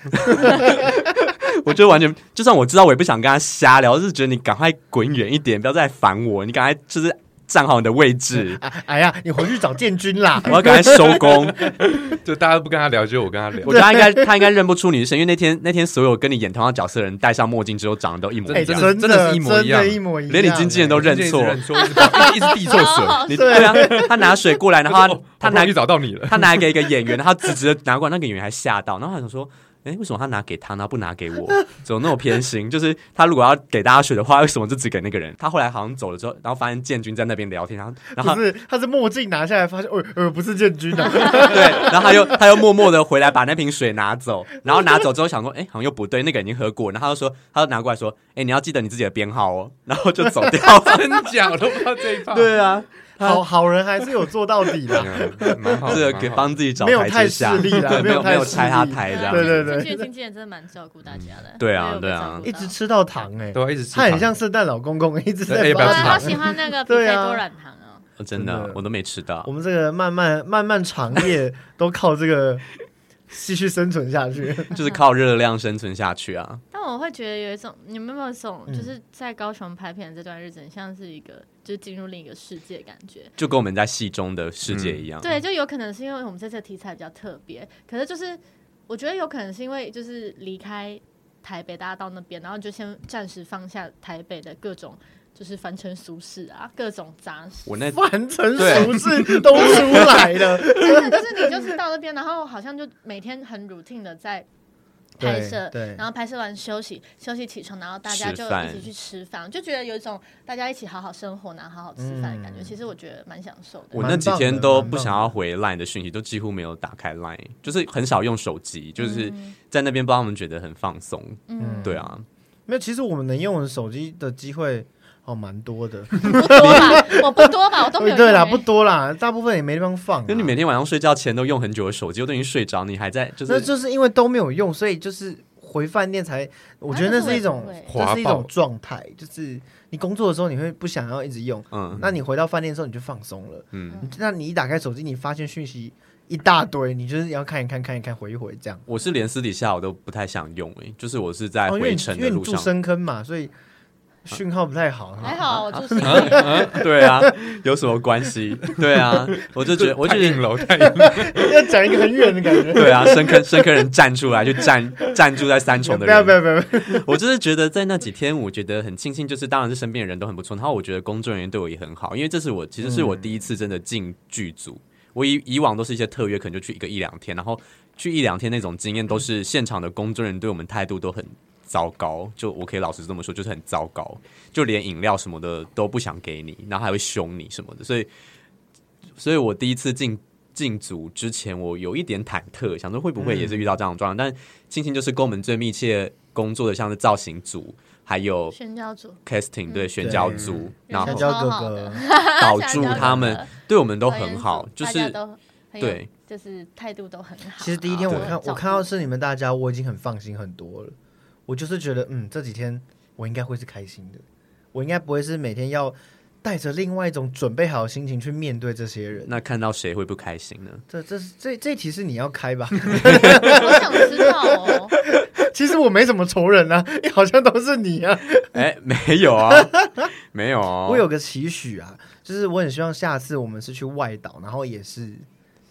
Speaker 1: 我就完全，就算我知道，我也不想跟他瞎聊，就是觉得你赶快滚远一点，不要再烦我，你赶快就是站好你的位置。
Speaker 2: 哎, 哎呀，你回去找建军啦！
Speaker 1: 我要赶快收工。
Speaker 3: 就大家不跟他聊，就我跟他聊。
Speaker 1: 我觉得他应该，他应该认不出你是谁，因为那天那天所有跟你演同样角色的人戴上墨镜之后，长得都一模一样，
Speaker 2: 欸、真
Speaker 3: 的真的是一模一样，
Speaker 2: 一模一样，
Speaker 1: 连你经纪人都认错，
Speaker 3: 认错，一直递错水。
Speaker 1: 你对啊，他拿水过来，然后他, 他拿
Speaker 3: 去找到你了，
Speaker 1: 他拿给一个演员，他直直的拿过来，那个演员还吓到，然后他想说。哎，为什么他拿给他，然后不拿给我？怎么那么偏心？就是他如果要给大家水的话，为什么就只给那个人？他后来好像走了之后，然后发现建军在那边聊天，然后然后
Speaker 2: 不是，他是墨镜拿下来，发现呃呃不是建军的、啊，
Speaker 1: 对，然后他又他又默默的回来把那瓶水拿走，然后拿走之后想说，哎，好像又不对，那个人已经喝过，然后他就说，他就拿过来说，哎，你要记得你自己的编号哦，然后就走掉，
Speaker 3: 真假都不知道这一趴，
Speaker 1: 对啊。
Speaker 2: 好好人还是有做到底的，
Speaker 3: 蛮好，
Speaker 1: 这个给帮自己找
Speaker 2: 没有太势利啦，
Speaker 1: 没有
Speaker 2: 没有
Speaker 1: 拆他台这样。
Speaker 2: 对对对，
Speaker 4: 经纪人经纪人真的蛮照顾大家的。
Speaker 1: 对啊对啊，
Speaker 2: 一直吃到糖哎、欸，
Speaker 3: 对、啊，一直吃
Speaker 2: 他很像圣诞老公公，一直在
Speaker 3: 发
Speaker 4: 他好喜欢那个皮菲多软糖哦。
Speaker 1: 哦真的，我都没吃到。
Speaker 2: 我们这个漫漫漫漫长夜都靠这个继续生存下去，
Speaker 1: 就是靠热量生存下去啊。
Speaker 4: 但我会觉得有一种，你们有没有一种，就是在高雄拍片的这段日子，很像是一个，就是进入另一个世界感觉，
Speaker 1: 就跟我们在戏中的世界一样。
Speaker 4: 嗯、对，就有可能是因为我们这次的题材比较特别，可是就是我觉得有可能是因为就是离开台北，大家到那边，然后就先暂时放下台北的各种。就是凡尘俗事啊，各种杂事。
Speaker 1: 我那
Speaker 2: 凡尘俗事都出来了。
Speaker 4: 就是就是你就是到那边，然后好像就每天很 routine 的在拍摄，
Speaker 2: 对，
Speaker 4: 然后拍摄完休息，休息起床，然后大家就一起去吃饭，就觉得有一种大家一起好好生活，然后好好吃饭的感觉。嗯、其实我觉得蛮享受的。
Speaker 1: 我那几天都不想要回 LINE 的讯息，都几乎没有打开 LINE， 就是很少用手机，就是在那边帮他们觉得很放松。嗯，对啊，
Speaker 2: 没有，其实我们能用手机的机会。哦，蛮多的，
Speaker 4: 不多吧？我不多吧？我都没有。
Speaker 2: 对啦，不多啦，大部分也没地方放、啊。
Speaker 1: 因为你每天晚上睡觉前都用很久的手机，我都已经睡着，你还在，就是
Speaker 2: 那就是因为都没有用，所以就是回饭店才，我觉得那是一种，这是一种状态，就是你工作的时候你会不想要一直用，嗯，那你回到饭店的时候你就放松了，嗯，那你一打开手机，你发现讯息一大堆，你就是要看一看，看一看，回一回这样。
Speaker 1: 我是连私底下我都不太想用、欸，就是我是在回程的路上，
Speaker 2: 哦、因为你住深坑嘛，所以。讯号不太好，
Speaker 4: 还好我住深坑、
Speaker 1: 啊啊。对啊，有什么关系？对啊，我就觉得，我就
Speaker 3: 太硬了，太硬了，
Speaker 2: 要讲一个很远的感觉。
Speaker 1: 对啊，深坑深坑人站出来，就站站住在三重的人。
Speaker 2: 不要不要不要！
Speaker 1: 我就是觉得在那几天，我觉得很庆幸，就是当然是身边的人都很不错，然后我觉得工作人员对我也很好，因为这是我其实是我第一次真的进剧组。嗯、我以以往都是一些特约，可能就去一个一两天，然后去一两天那种经验，都是现场的工作人员对我们态度都很。糟糕，就我可以老实这么说，就是很糟糕，就连饮料什么的都不想给你，然后还会凶你什么的，所以，所以我第一次进进组之前，我有一点忐忑，想说会不会也是遇到这样的状况，嗯、但庆幸就是跟我们最密切工作的，像是造型组，还有
Speaker 4: 选角组、
Speaker 1: casting 对选角组，然后
Speaker 2: 选角哥哥、
Speaker 1: 导助他们对我们都很好，就是对，
Speaker 4: 就是态度都很好。
Speaker 2: 其实第一天我看我看到是你们大家，我已经很放心很多了。我就是觉得，嗯，这几天我应该会是开心的，我应该不会是每天要带着另外一种准备好的心情去面对这些人。
Speaker 1: 那看到谁会不开心呢？
Speaker 2: 这这这这题是你要开吧？
Speaker 4: 我想知道哦。
Speaker 2: 其实我没什么仇人啊，好像都是你啊。
Speaker 1: 哎、欸，没有啊，没有啊。
Speaker 2: 我有个期许啊，就是我很希望下次我们是去外岛，然后也是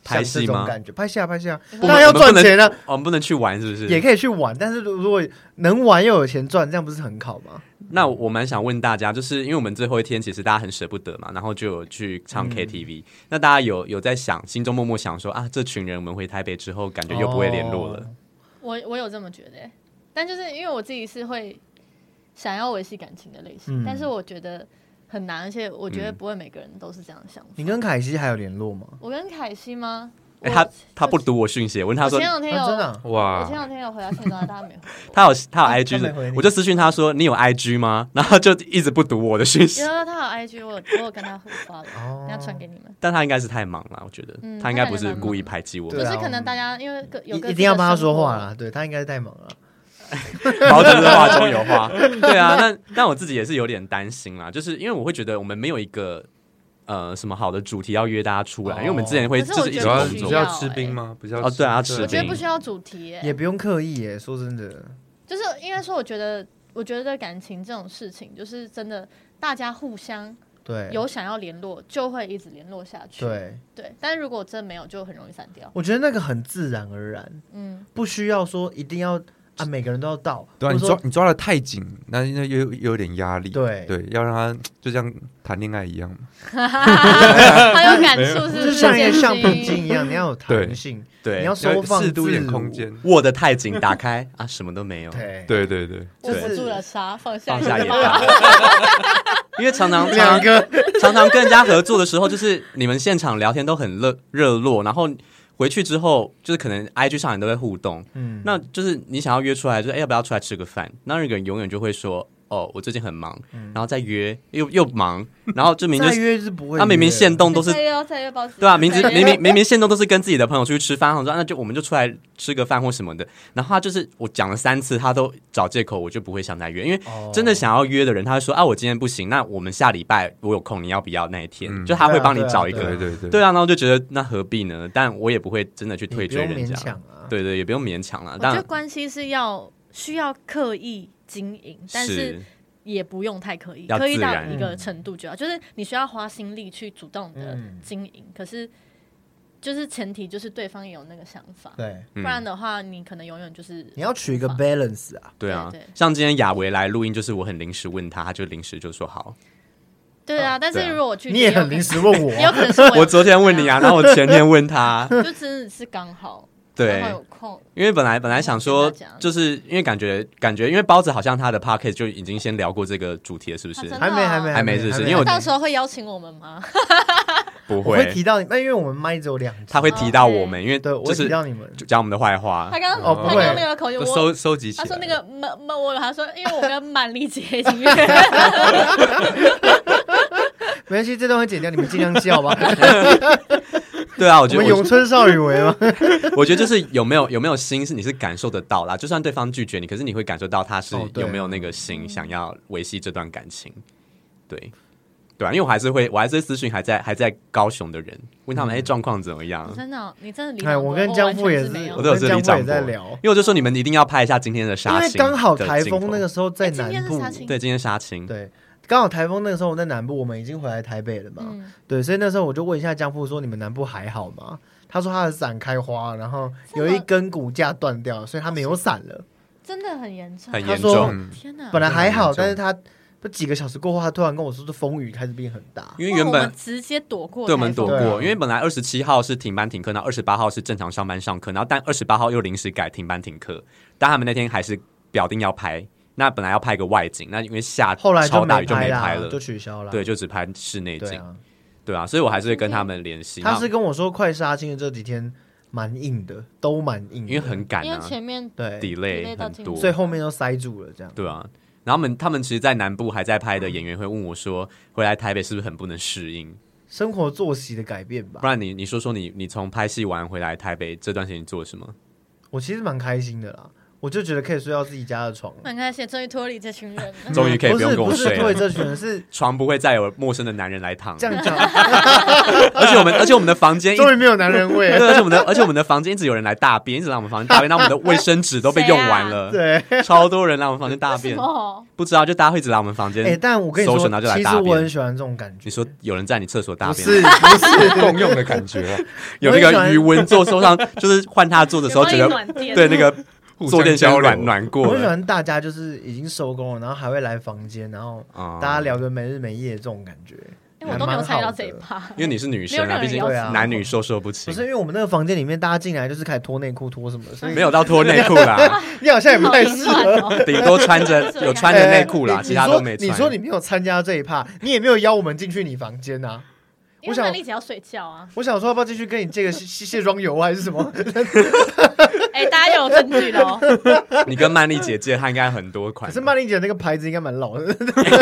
Speaker 1: 拍戏吗？
Speaker 2: 感觉拍戏啊拍戏啊，
Speaker 1: 当
Speaker 2: 然要赚钱啊。
Speaker 1: 我们不能去玩是不是？
Speaker 2: 也可以去玩，但是如果能玩又有钱赚，这样不是很好吗？
Speaker 1: 那我蛮想问大家，就是因为我们最后一天其实大家很舍不得嘛，然后就有去唱 K T V、嗯、那大家有有在想，心中默默想说啊，这群人我们回台北之后感觉又不会联络了、哦、
Speaker 4: 我我有这么觉得，但就是因为我自己是会想要维系感情的类型、嗯、但是我觉得很难，而且我觉得不会每个人都是这样的想法、嗯、
Speaker 2: 你跟凯西还有联络吗？
Speaker 4: 我跟凯西吗？
Speaker 1: 欸、他他不读我讯息，我问他说：“
Speaker 4: 我前两天有、
Speaker 2: 啊、真的、啊、
Speaker 4: 哇，我前两天有回他线上，大家没回我。
Speaker 1: 他有他有 I G 的，我就私讯他说：你有 I G 吗？然后就一直不读我的讯息。
Speaker 4: 有他有 I G， 我有我有跟他互发了，等下传给你们。
Speaker 1: 但他应该是太忙了，我觉得、嗯、他应该不是故意排挤我，
Speaker 4: 可、嗯、是可能大家因为有
Speaker 2: 一定要帮他说话啦，对他应该是太忙了。”
Speaker 1: 包子是话中有话，对啊，但但我自己也是有点担心啦，就是因为我会觉得我们没有一个呃什么好的主题要约大家出来，哦、因为我们之前会就是一起工作，
Speaker 3: 不是要吃冰吗？不是要
Speaker 1: 哦，对啊，吃冰，
Speaker 4: 我觉得不需要主题耶，
Speaker 2: 也不用刻意耶。说真的，
Speaker 4: 就是应该说，我觉得我觉得感情这种事情，就是真的大家互相对有想要联络，就会一直联络下去。对对，但是如果真没有，就很容易散掉。
Speaker 2: 我觉得那个很自然而然，嗯，不需要说一定要。啊，每个人都要到，
Speaker 3: 对啊，你抓你抓得太紧，那那又又有点压力，
Speaker 2: 对
Speaker 3: 对，要让他就像谈恋爱一样嘛，
Speaker 4: 很有感触，是不是？
Speaker 2: 就像一个橡皮筋一样，你要有弹性，
Speaker 1: 对，
Speaker 2: 你要收放
Speaker 3: 适度一点空间，
Speaker 1: 握得太紧，打开啊，什么都没有，
Speaker 2: 对
Speaker 3: 对对对，
Speaker 4: 握不住了沙，放下
Speaker 1: 放下也罢。因为常常常常常跟人家合作的时候，就是你们现场聊天都很热热络，然后。回去之后，就是可能 I G 上人都会互动，嗯，那就是你想要约出来，就是哎、欸、要不要出来吃个饭？那那个人永远就会说，哦，我最近很忙，嗯、然后再约又又忙，然后就明明
Speaker 2: 再约是不会约，
Speaker 1: 他明明限动都是
Speaker 4: 再约再约包
Speaker 1: 对啊，明明明明明明限动都是跟自己的朋友出去吃饭，我说那就我们就出来吃个饭或什么的。然后他就是我讲了三次，他都找借口，我就不会想再约，因为真的想要约的人，他会说啊，我今天不行，那我们下礼拜我有空，你要不要那一天？嗯、就他会帮你找一个，
Speaker 3: 对对对，
Speaker 1: 对啊，然后就觉得那何必呢？但我也不会真的去推追人家，
Speaker 2: 啊、
Speaker 1: 对对，也不用勉强了。
Speaker 4: 我觉得关系是要需要刻意经营，但是。也不用太刻意，刻意到一个程度就好，就是你需要花心力去主动的经营、嗯，可是就是前提就是对方也有那个想法，
Speaker 2: 对，
Speaker 4: 不然的话你可能永远就是
Speaker 2: 你要取一个 balance 啊，
Speaker 1: 对啊，对对像今天雅维来录音，就是我很临时问他，他就临时就说好。
Speaker 4: 对啊，但是如果我去，
Speaker 2: 你也很临时问我，
Speaker 4: 也有可能是我，
Speaker 1: 我昨天问你啊，然后我前天问他，
Speaker 4: 就真的是刚好。
Speaker 1: 对，因为本来本来想说，就是因为感觉感觉，因为包子好像他的 podcast 就已经先聊过这个主题了，是不是？
Speaker 2: 还没还没
Speaker 1: 还没，是不是？因为我
Speaker 4: 到时候会邀请我们吗？
Speaker 1: 不会，
Speaker 2: 会提到你，那因为我们麦只有两集，
Speaker 1: 他会提到我们，因为
Speaker 2: 对，我提到你们，
Speaker 1: 讲我们的坏话。
Speaker 4: 他刚哦，他刚那个口音，我
Speaker 3: 收收集起来。
Speaker 4: 他说那个满满，我他说，因为我跟满丽姐已经约。
Speaker 2: 没关系，这段会剪掉，你们尽量笑吧。
Speaker 1: 对啊，我觉得
Speaker 2: 我们咏春少女为吗？
Speaker 1: 我觉得就是有没有有没有心是你是感受得到啦，就算对方拒绝你，可是你会感受到他是有没有那个心想要维系这段感情。对，对啊，因为我还是会，我还是会私讯还在还在高雄的人，问他们哎状况怎么样？
Speaker 4: 真的、哦，你真的离
Speaker 2: 哎，我跟江父也是，
Speaker 1: 我都有这里长
Speaker 2: 在聊，
Speaker 1: 因为我就说你们一定要拍一下今天的杀青，
Speaker 2: 因为刚好台风那个时候在南部，
Speaker 1: 对，今天杀青，
Speaker 2: 对。刚好台风那个时候我在南部，我们已经回来台北了嘛、嗯，对，所以那时候我就问一下江父说：“你们南部还好吗？”他说他的伞开花，然后有一根骨架断掉，所以他没有伞了，
Speaker 4: 真的很严重。
Speaker 1: 很严重，
Speaker 4: 天哪！
Speaker 2: 本来还好，但是他不几个小时过后，他突然跟我说，这风雨开始变很大，
Speaker 1: 因为原本
Speaker 4: 直接躲过，
Speaker 1: 对，我们躲过，因为本来二十七号是停班停课，然后二十八号是正常上班上课，然后但二十八号又临时改停班停课，但他们那天还是表定要拍。那本来要拍个外景，那因为下超大雨就没拍了，
Speaker 2: 就取消了。
Speaker 1: 对，就只拍室内景。对啊，对啊，所以我还是会跟他们联系。
Speaker 2: 他是跟我说，快杀青的这几天蛮硬的，都蛮硬的，
Speaker 1: 因为很赶啊，
Speaker 4: 因为前面
Speaker 2: 对
Speaker 1: delay 很多，
Speaker 2: 所以后面都塞住了，这样。
Speaker 1: 对啊，然后他们他们其实，在南部还在拍的演员会问我说，回来台北是不是很不能适应
Speaker 2: 生活作息的改变吧？
Speaker 1: 不然你你说说你你从拍戏完回来台北这段时间你做了什么？
Speaker 2: 我其实蛮开心的啦。 我就觉得可以睡到自己家的床。
Speaker 4: 很开心，终于脱离这群人了。
Speaker 1: 终于可以不用跟我睡了。
Speaker 2: 不是脱离这群人，是
Speaker 1: 床不会再有陌生的男人来躺。
Speaker 2: 这样讲，
Speaker 1: 而且我们，而且我们的房间
Speaker 2: 终于没有男人味。
Speaker 1: 对，而且我们的，而且我们的房间一直有人来大便，一直让我们房间大便，那我们的卫生纸都被用完了。
Speaker 2: 对，
Speaker 1: 超多人来我们房间大便。不知道，就大家会一直来我们房间。
Speaker 2: 哎，但我跟你说，其实我很喜欢这种感觉。
Speaker 1: 你说有人在你厕所大便，
Speaker 2: 不是不是
Speaker 3: 共用的感觉，
Speaker 1: 有那个余温坐坐上，就是换他坐的时候，觉得对那个坐垫先暖暖过。
Speaker 2: 我很喜欢大家就是已经收工了，然后还会来房间，然后大家聊个没日没夜这种感觉。
Speaker 4: 我都没有猜到这一趴，
Speaker 1: 因为你是女生啊，毕竟男女授受不亲。
Speaker 2: 不是因为我们那个房间里面，大家进来就是开始脱内裤、脱什么的，所以
Speaker 1: 没有到脱内裤啦。
Speaker 2: 你好像也不太适合，
Speaker 1: 顶多穿着有穿着内裤啦，其他都没穿。
Speaker 2: 你说你没有参加这一趴，你也没有邀我们进去你房间啊。
Speaker 4: 我想丽姐要睡觉啊，
Speaker 2: 我想说要不要继续跟你借个卸卸妆油还是什么？
Speaker 4: 哎、欸，大家有证据喽。
Speaker 1: 你跟曼丽姐借，她应该很多款。
Speaker 2: 可是曼丽姐那个牌子应该蛮老的，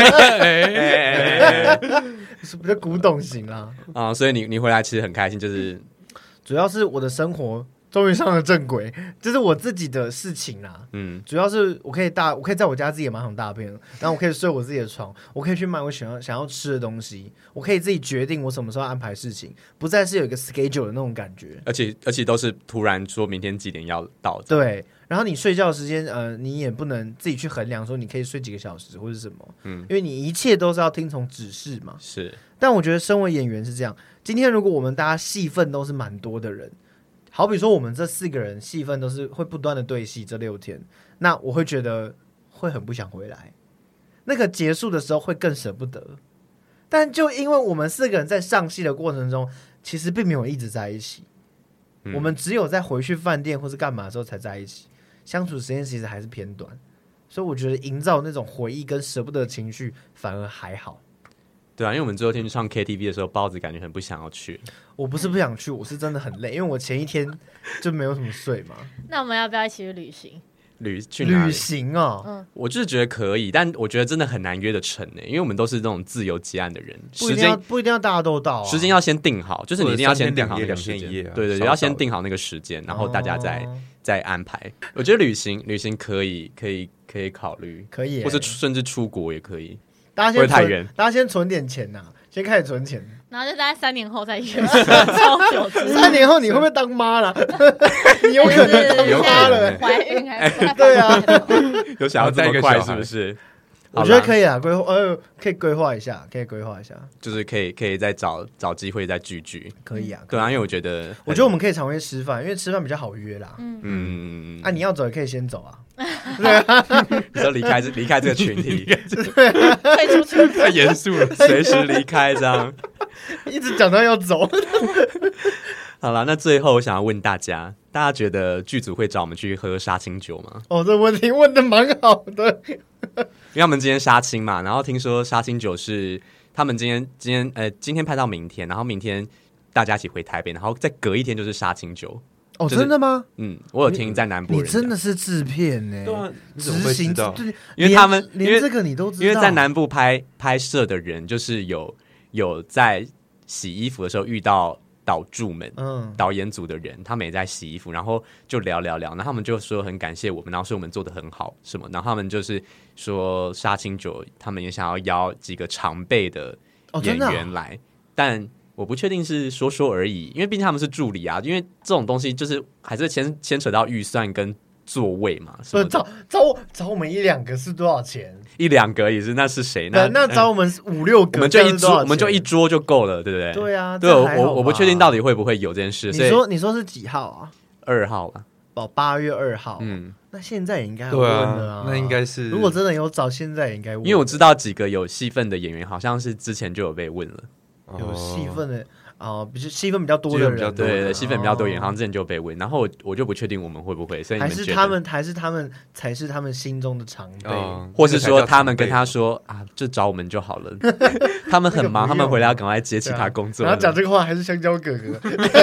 Speaker 2: 是比较古董型啦。
Speaker 1: 啊，所以你你回来其实很开心，就是
Speaker 2: 主要是我的生活终于上了正轨，这是我自己的事情啦。嗯，主要是我可以大，我可以在我家自己的马桶大便，然后我可以睡我自己的床，我可以去买我想要想要吃的东西，我可以自己决定我什么时候安排事情，不再是有一个 schedule 的那种感觉。
Speaker 1: 而且而且都是突然说明天几点要到。
Speaker 2: 对，然后你睡觉的时间，呃，你也不能自己去衡量说你可以睡几个小时或是什么，嗯，因为你一切都是要听从指示嘛。
Speaker 1: 是，
Speaker 2: 但我觉得身为演员是这样，今天如果我们大家戏份都是蛮多的人。好比说我们这四个人戏份都是会不断的对戏这六天，那我会觉得会很不想回来，那个结束的时候会更舍不得。但就因为我们四个人在上戏的过程中其实并没有一直在一起、嗯、我们只有在回去饭店或是干嘛的时候才在一起，相处时间其实还是偏短，所以我觉得营造那种回忆跟舍不得的情绪反而还好。
Speaker 1: 对啊，因为我们最后天去唱 K T V 的时候，包子感觉很不想要去。
Speaker 2: 我不是不想去，我是真的很累，因为我前一天就没有什么睡嘛。
Speaker 4: 那我们要不要一起去旅行？
Speaker 1: 旅去哪里？
Speaker 2: 旅行哦、
Speaker 4: 嗯，
Speaker 1: 我就是觉得可以，但我觉得真的很难约得成诶，因为我们都是那种自由接案的人，
Speaker 2: 不一定要不一定要大家都到、啊，
Speaker 1: 时间要先定好，就是你一定要先定好那个时间，
Speaker 3: 对
Speaker 1: 对对，要先定好那个时间，然后大家再、哦、再安排。我觉得旅行旅行可以可以可以考虑，
Speaker 2: 可以，
Speaker 1: 或者甚至出国也可以。
Speaker 2: 大家先存，大家先存点钱呐、啊，先开始存钱，
Speaker 4: 然后就大概三年后再约，超久。
Speaker 2: 三年后你会不会当妈了？你有可能当妈了，
Speaker 4: 怀孕还是、欸？
Speaker 2: 对啊，
Speaker 1: 有想要这么快是不是？
Speaker 2: 我觉得可以啊，规划呃，可以规划一下，可以规划一下，
Speaker 1: 就是可以可以再找找机会再聚聚，
Speaker 2: 可以啊，
Speaker 1: 对啊，因为我觉得，
Speaker 2: 我觉得我们可以常约吃饭，因为吃饭比较好约啦。嗯嗯，啊，你要走也可以先走啊。对啊，
Speaker 1: 你说离开这离开这个群体，
Speaker 4: 退出群体，
Speaker 1: 太严肃了，随时离开这样，
Speaker 2: 一直讲到要走。
Speaker 1: 好了，那最后我想要问大家，大家觉得剧组会找我们去喝杀青酒吗？
Speaker 2: 哦，这问题问的蛮好的。
Speaker 1: 因为他们今天杀青嘛，然后听说杀青酒是他们今天今天呃今天拍到明天，然后明天大家一起回台北，然后再隔一天就是杀青酒。
Speaker 2: 哦，就是、真的吗？
Speaker 1: 嗯，我有听在南部人，
Speaker 2: 你真的是制片呢、欸？
Speaker 3: 对啊，
Speaker 2: 执行对，
Speaker 1: 因为他们
Speaker 2: 连这个你都知道，
Speaker 1: 因为在南部拍拍摄的人，就是有有在洗衣服的时候遇到导助们，嗯，导演组的人，他们也在洗衣服，然后就聊聊聊，然后他们就说很感谢我们，然后说我们做的很好什么，然后他们就是说杀青酒，他们也想要邀几个常辈的演员来，哦啊、但。我不确定是说说而已，因为毕竟他们是助理啊，因为这种东西就是还是牵牵扯到预算跟座位嘛。
Speaker 2: 不是找找找我们一两个是多少钱？
Speaker 1: 一两个也是，那是谁？那
Speaker 2: 那找我们五六个，
Speaker 1: 我们就一桌，我们就一桌就够了，对不对？
Speaker 2: 对啊，
Speaker 1: 对我我我不确定到底会不会有这件事。
Speaker 2: 你说你说是几号啊？
Speaker 1: 二号吧。
Speaker 2: 哦，八月二号。嗯，那现在也应该问了啊。
Speaker 3: 那应该是，
Speaker 2: 如果真的有找，现在也应该问。
Speaker 1: 因为我知道几个有戏份的演员，好像是之前就有被问了。
Speaker 2: 有戏份的啊，比、呃、戏份比较多的人，
Speaker 1: 对对对，戏份比较多演，好像之前就被问，然后我我就不确定我们会不会，所以你们
Speaker 2: 还是他们还是他们才是他们心中的常辈、哦，
Speaker 1: 或是说他们跟他说啊，就找我们就好了，他们很忙，他们回来要赶快接其他工作、
Speaker 2: 啊，然后讲这个话还是香蕉哥哥，怎么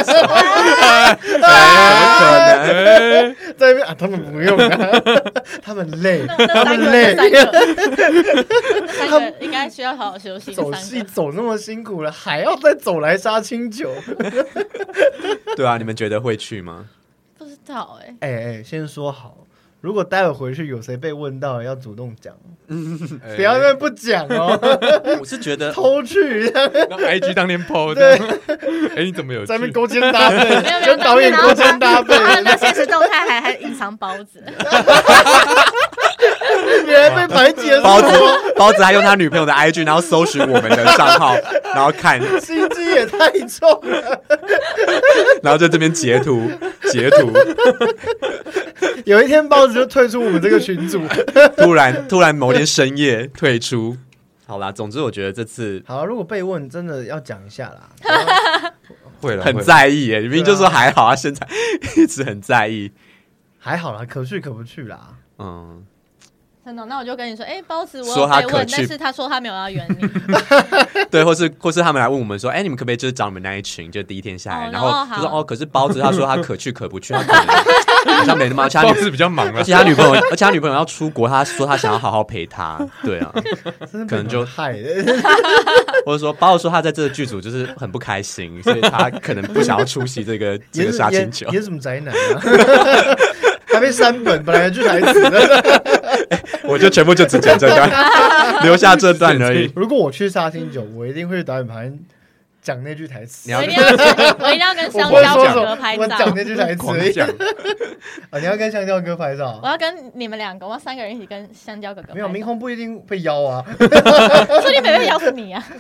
Speaker 1: 可能
Speaker 2: 在那边啊？他们不用啊，他们累，他们累，
Speaker 4: 他们应该需要好好休息，
Speaker 2: 走戏走那么辛苦了，还要再走来杀青酒。
Speaker 1: 对啊，你们觉得会去吗？
Speaker 4: 不知道哎、
Speaker 2: 欸，哎哎、欸，先说好， 如果待会回去有谁被问到，要主动讲，不要那不讲哦。
Speaker 1: 我是觉得
Speaker 2: 偷去，
Speaker 3: 然后 I G 当天 po 的，哎，你怎么有
Speaker 2: 在那边勾肩搭背，
Speaker 4: 没有没有
Speaker 2: 跟导演勾肩搭背，
Speaker 4: 然后那现实动态还还隐藏包子，
Speaker 2: 原来被排挤。
Speaker 1: 包子包子还用他女朋友的 I G， 然后搜寻我们的账号，然后看，
Speaker 2: 心机也太重了。
Speaker 1: 然后在这边截图截图。
Speaker 2: 有一天包子就退出我们这个群组，
Speaker 1: 突然突然某天深夜退出。好啦，总之我觉得这次
Speaker 2: 好，如果被问真的要讲一下啦。
Speaker 3: 会了，
Speaker 1: 很在意耶，明明就说还好啊，现在一直很在意。
Speaker 2: 还好啦，可去可不去啦。
Speaker 1: 嗯，
Speaker 4: 真的，那我就跟你说，哎、欸，包子，我
Speaker 1: 说
Speaker 4: 有被问，
Speaker 1: 他可去
Speaker 4: 但是他说他没有要圆你。
Speaker 1: 对，或是或是他们来问我们说，哎、欸，你们可不可以就是找你们那一群，就第一天下来，
Speaker 4: 哦、
Speaker 1: 然后就说哦，可是包子他说他可去可不去，他可能好像没那么，而且他
Speaker 3: 包子比较忙啊，
Speaker 1: 而且他女朋友，而且他女朋友要出国，他说他想要好好陪他，对啊，可能就
Speaker 2: 害的。
Speaker 1: 或者说包子说他在这个剧组就是很不开心，所以他可能不想要出席这个这个杀青球，
Speaker 2: 演什么宅男啊？还被删本，本来就台词的，
Speaker 1: 我就全部就只剪这段，留下这段而已。
Speaker 2: 如果我去杀青酒，我一定会去导演旁边讲那句台词。
Speaker 4: 我一定要，我一定要跟香蕉哥拍照。
Speaker 2: 我讲那句台词，
Speaker 3: 讲
Speaker 2: 啊！你要跟香蕉哥拍照，
Speaker 4: 我要跟你们两个，我要三个人一起跟香蕉哥哥拍照。
Speaker 2: 没有，明宏不一定被邀啊，
Speaker 4: 说你没被邀死你啊！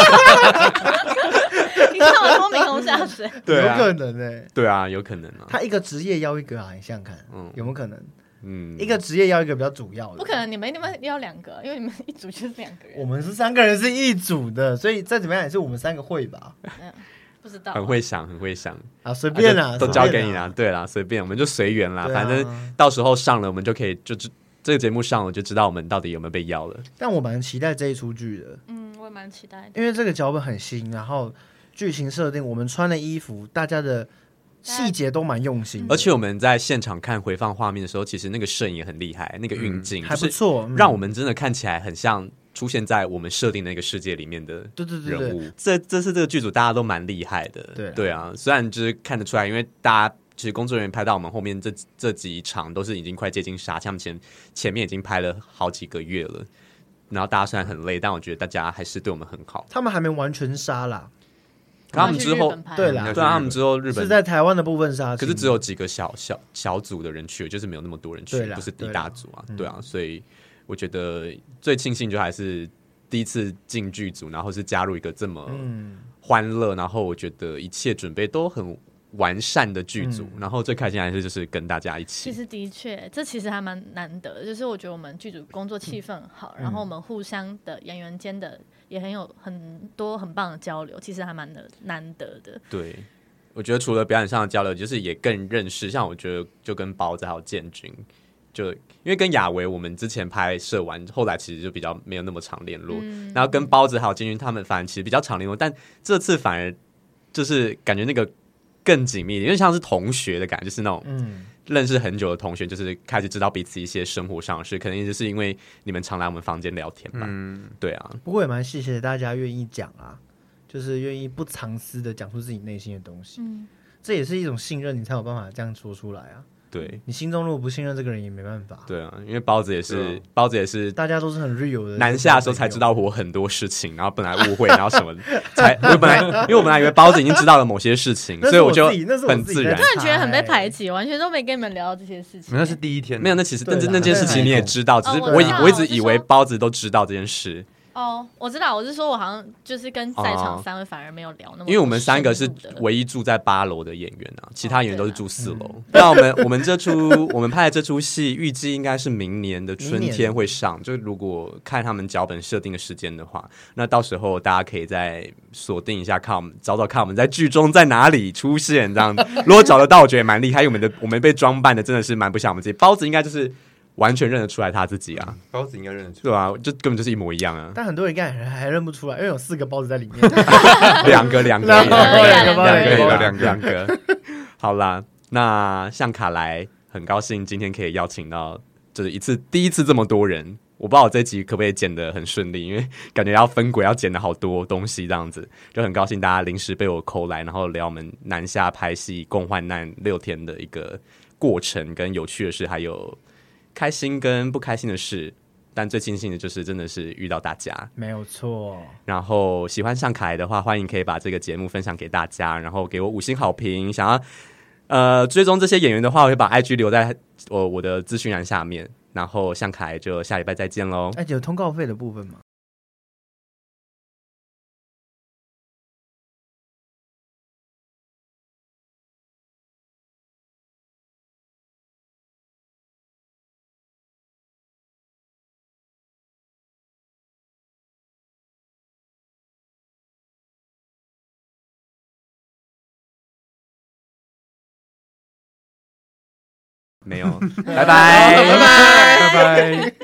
Speaker 4: 你看我说明宏下水，
Speaker 1: 对啊，
Speaker 2: 有可能哎、欸，
Speaker 1: 对啊，有可能啊。
Speaker 2: 他一个职业邀一个啊，你想想看，嗯，有没有可能？
Speaker 1: 嗯，
Speaker 2: 一个职业邀一个比较主要的，
Speaker 4: 不可能，你们你们要两个，因为你们一组就是两个人。
Speaker 2: 我们是三个人是一组的，所以再怎么样也是我们三个会吧？
Speaker 4: 嗯，不知道，
Speaker 1: 很会想，很会想
Speaker 2: 啊，随便啦，
Speaker 1: 啊都交给你啦，对啦，随便，我们就随缘啦，
Speaker 2: 啊、
Speaker 1: 反正到时候上了，我们就可以就这个节目上了，就知道我们到底有没有被邀了。
Speaker 2: 但我蛮期待这一出剧的，
Speaker 4: 嗯，我也蛮期待的，
Speaker 2: 因为这个脚本很新，然后剧情设定，我们穿的衣服，大家的细节都蛮用心的，
Speaker 1: 而且我们在现场看回放画面的时候，其实那个摄影也很厉害，那个运镜、
Speaker 2: 嗯、还不错、嗯，
Speaker 1: 让我们真的看起来很像出现在我们设定那个世界里面的人物。
Speaker 2: 对对对对，
Speaker 1: 这这次这个剧组大家都蛮厉害的，
Speaker 2: 对
Speaker 1: 对啊，虽然就是看得出来，因为大家其实工作人员拍到我们后面这这几场都是已经快接近杀青，他们前前面已经拍了好几个月了，然后大家虽然很累，但我觉得大家还是对我们很好。
Speaker 2: 他们还没完全杀啦。
Speaker 1: 他们之后
Speaker 2: 对啦，
Speaker 1: 对啊，他们之后日本
Speaker 2: 是在台湾的部分杀，
Speaker 1: 可是只有几个小小小组的人去，就是没有那么多人去，不是一大组啊，对啊，所以我觉得最庆幸就还是第一次进剧组，然后是加入一个这么欢乐，然后我觉得一切准备都很完善的剧组、嗯，然后最开心还是就是跟大家一起。
Speaker 4: 其实的确，这其实还蛮难得的，就是我觉得我们剧组工作气氛很好、嗯，然后我们互相的演员间的也很有很多很棒的交流，其实还蛮难得的。
Speaker 1: 对，我觉得除了表演上的交流，就是也更认识，像我觉得就跟包子还有建军，就因为跟亚维我们之前拍摄完，后来其实就比较没有那么常联络、嗯，然后跟包子还有建军他们反而其实比较常联络，但这次反而就是感觉那个。更紧密，因为像是同学的感觉，就是那种认识很久的同学，就是开始知道彼此一些生活上的事，可能就是因为你们常来我们房间聊天吧。嗯，对啊。
Speaker 2: 不过也蛮谢谢大家愿意讲啊，就是愿意不藏私的讲出自己内心的东西。嗯，这也是一种信任，你才有办法这样说出来啊。
Speaker 1: 对，
Speaker 2: 你心中如果不信任这个人，也没办法。
Speaker 1: 对啊，因为包子也是，包子也是，
Speaker 2: 大家都是很 real 的。
Speaker 1: 南下的时候才知道我很多事情，然后本来误会，然后什么才我本来，因为我本来以为包子已经知道了某些事情，所以我就很自然。
Speaker 4: 突然觉得很被排挤，完全都没跟你们聊到这些事情。
Speaker 3: 那是第一天，
Speaker 1: 没有，那其实但是那件事情你也知道，只是我我一直以为包子都知道这件事。
Speaker 4: 哦，我知道，我是说我好像就是跟在场三位反而没有聊那么多，
Speaker 1: 因为我们三个是唯一住在八楼的演员啊，其他演员都是住四楼。那、哦嗯、我们我们这出我们拍的这出戏，预计应该是明年的春天会上。就如果看他们脚本设定的时间的话，那到时候大家可以再锁定一下，看我们找找看我们在剧中在哪里出现。这样，如果找得到，我觉得蛮厉害。因为我们的我们被装扮的真的是蛮不像我们自己。包子应该就是。完全认得出来他自己啊，
Speaker 3: 包子应该认得出来，
Speaker 1: 对啊，就根本就是一模一样啊。
Speaker 2: 但很多人应该还还认不出来，因为有四个包子在里面，
Speaker 1: 两个两个
Speaker 2: 两个
Speaker 1: 两个
Speaker 3: 两个
Speaker 1: 两个。好啦，那像卡莱很高兴今天可以邀请到，就是一次第一次这么多人。我不知道我这集可不可以剪得很顺利，因为感觉要分轨，要剪的好多东西，这样子就很高兴大家临时被我call来，然后聊我们南下拍戏共患难六天的一个过程跟有趣的事，还有。 开心跟不开心的事，但最庆幸的就是真的是遇到大家，
Speaker 2: 没有错。
Speaker 1: 然后喜欢向凯的话，欢迎可以把这个节目分享给大家，然后给我五星好评。想要呃追踪这些演员的话，我会把 I G 留在我我的资讯栏下面。然后向凯就下礼拜再见喽。
Speaker 2: 哎，有通告费的部分吗？
Speaker 1: 没有，拜拜，
Speaker 2: 拜拜，拜拜。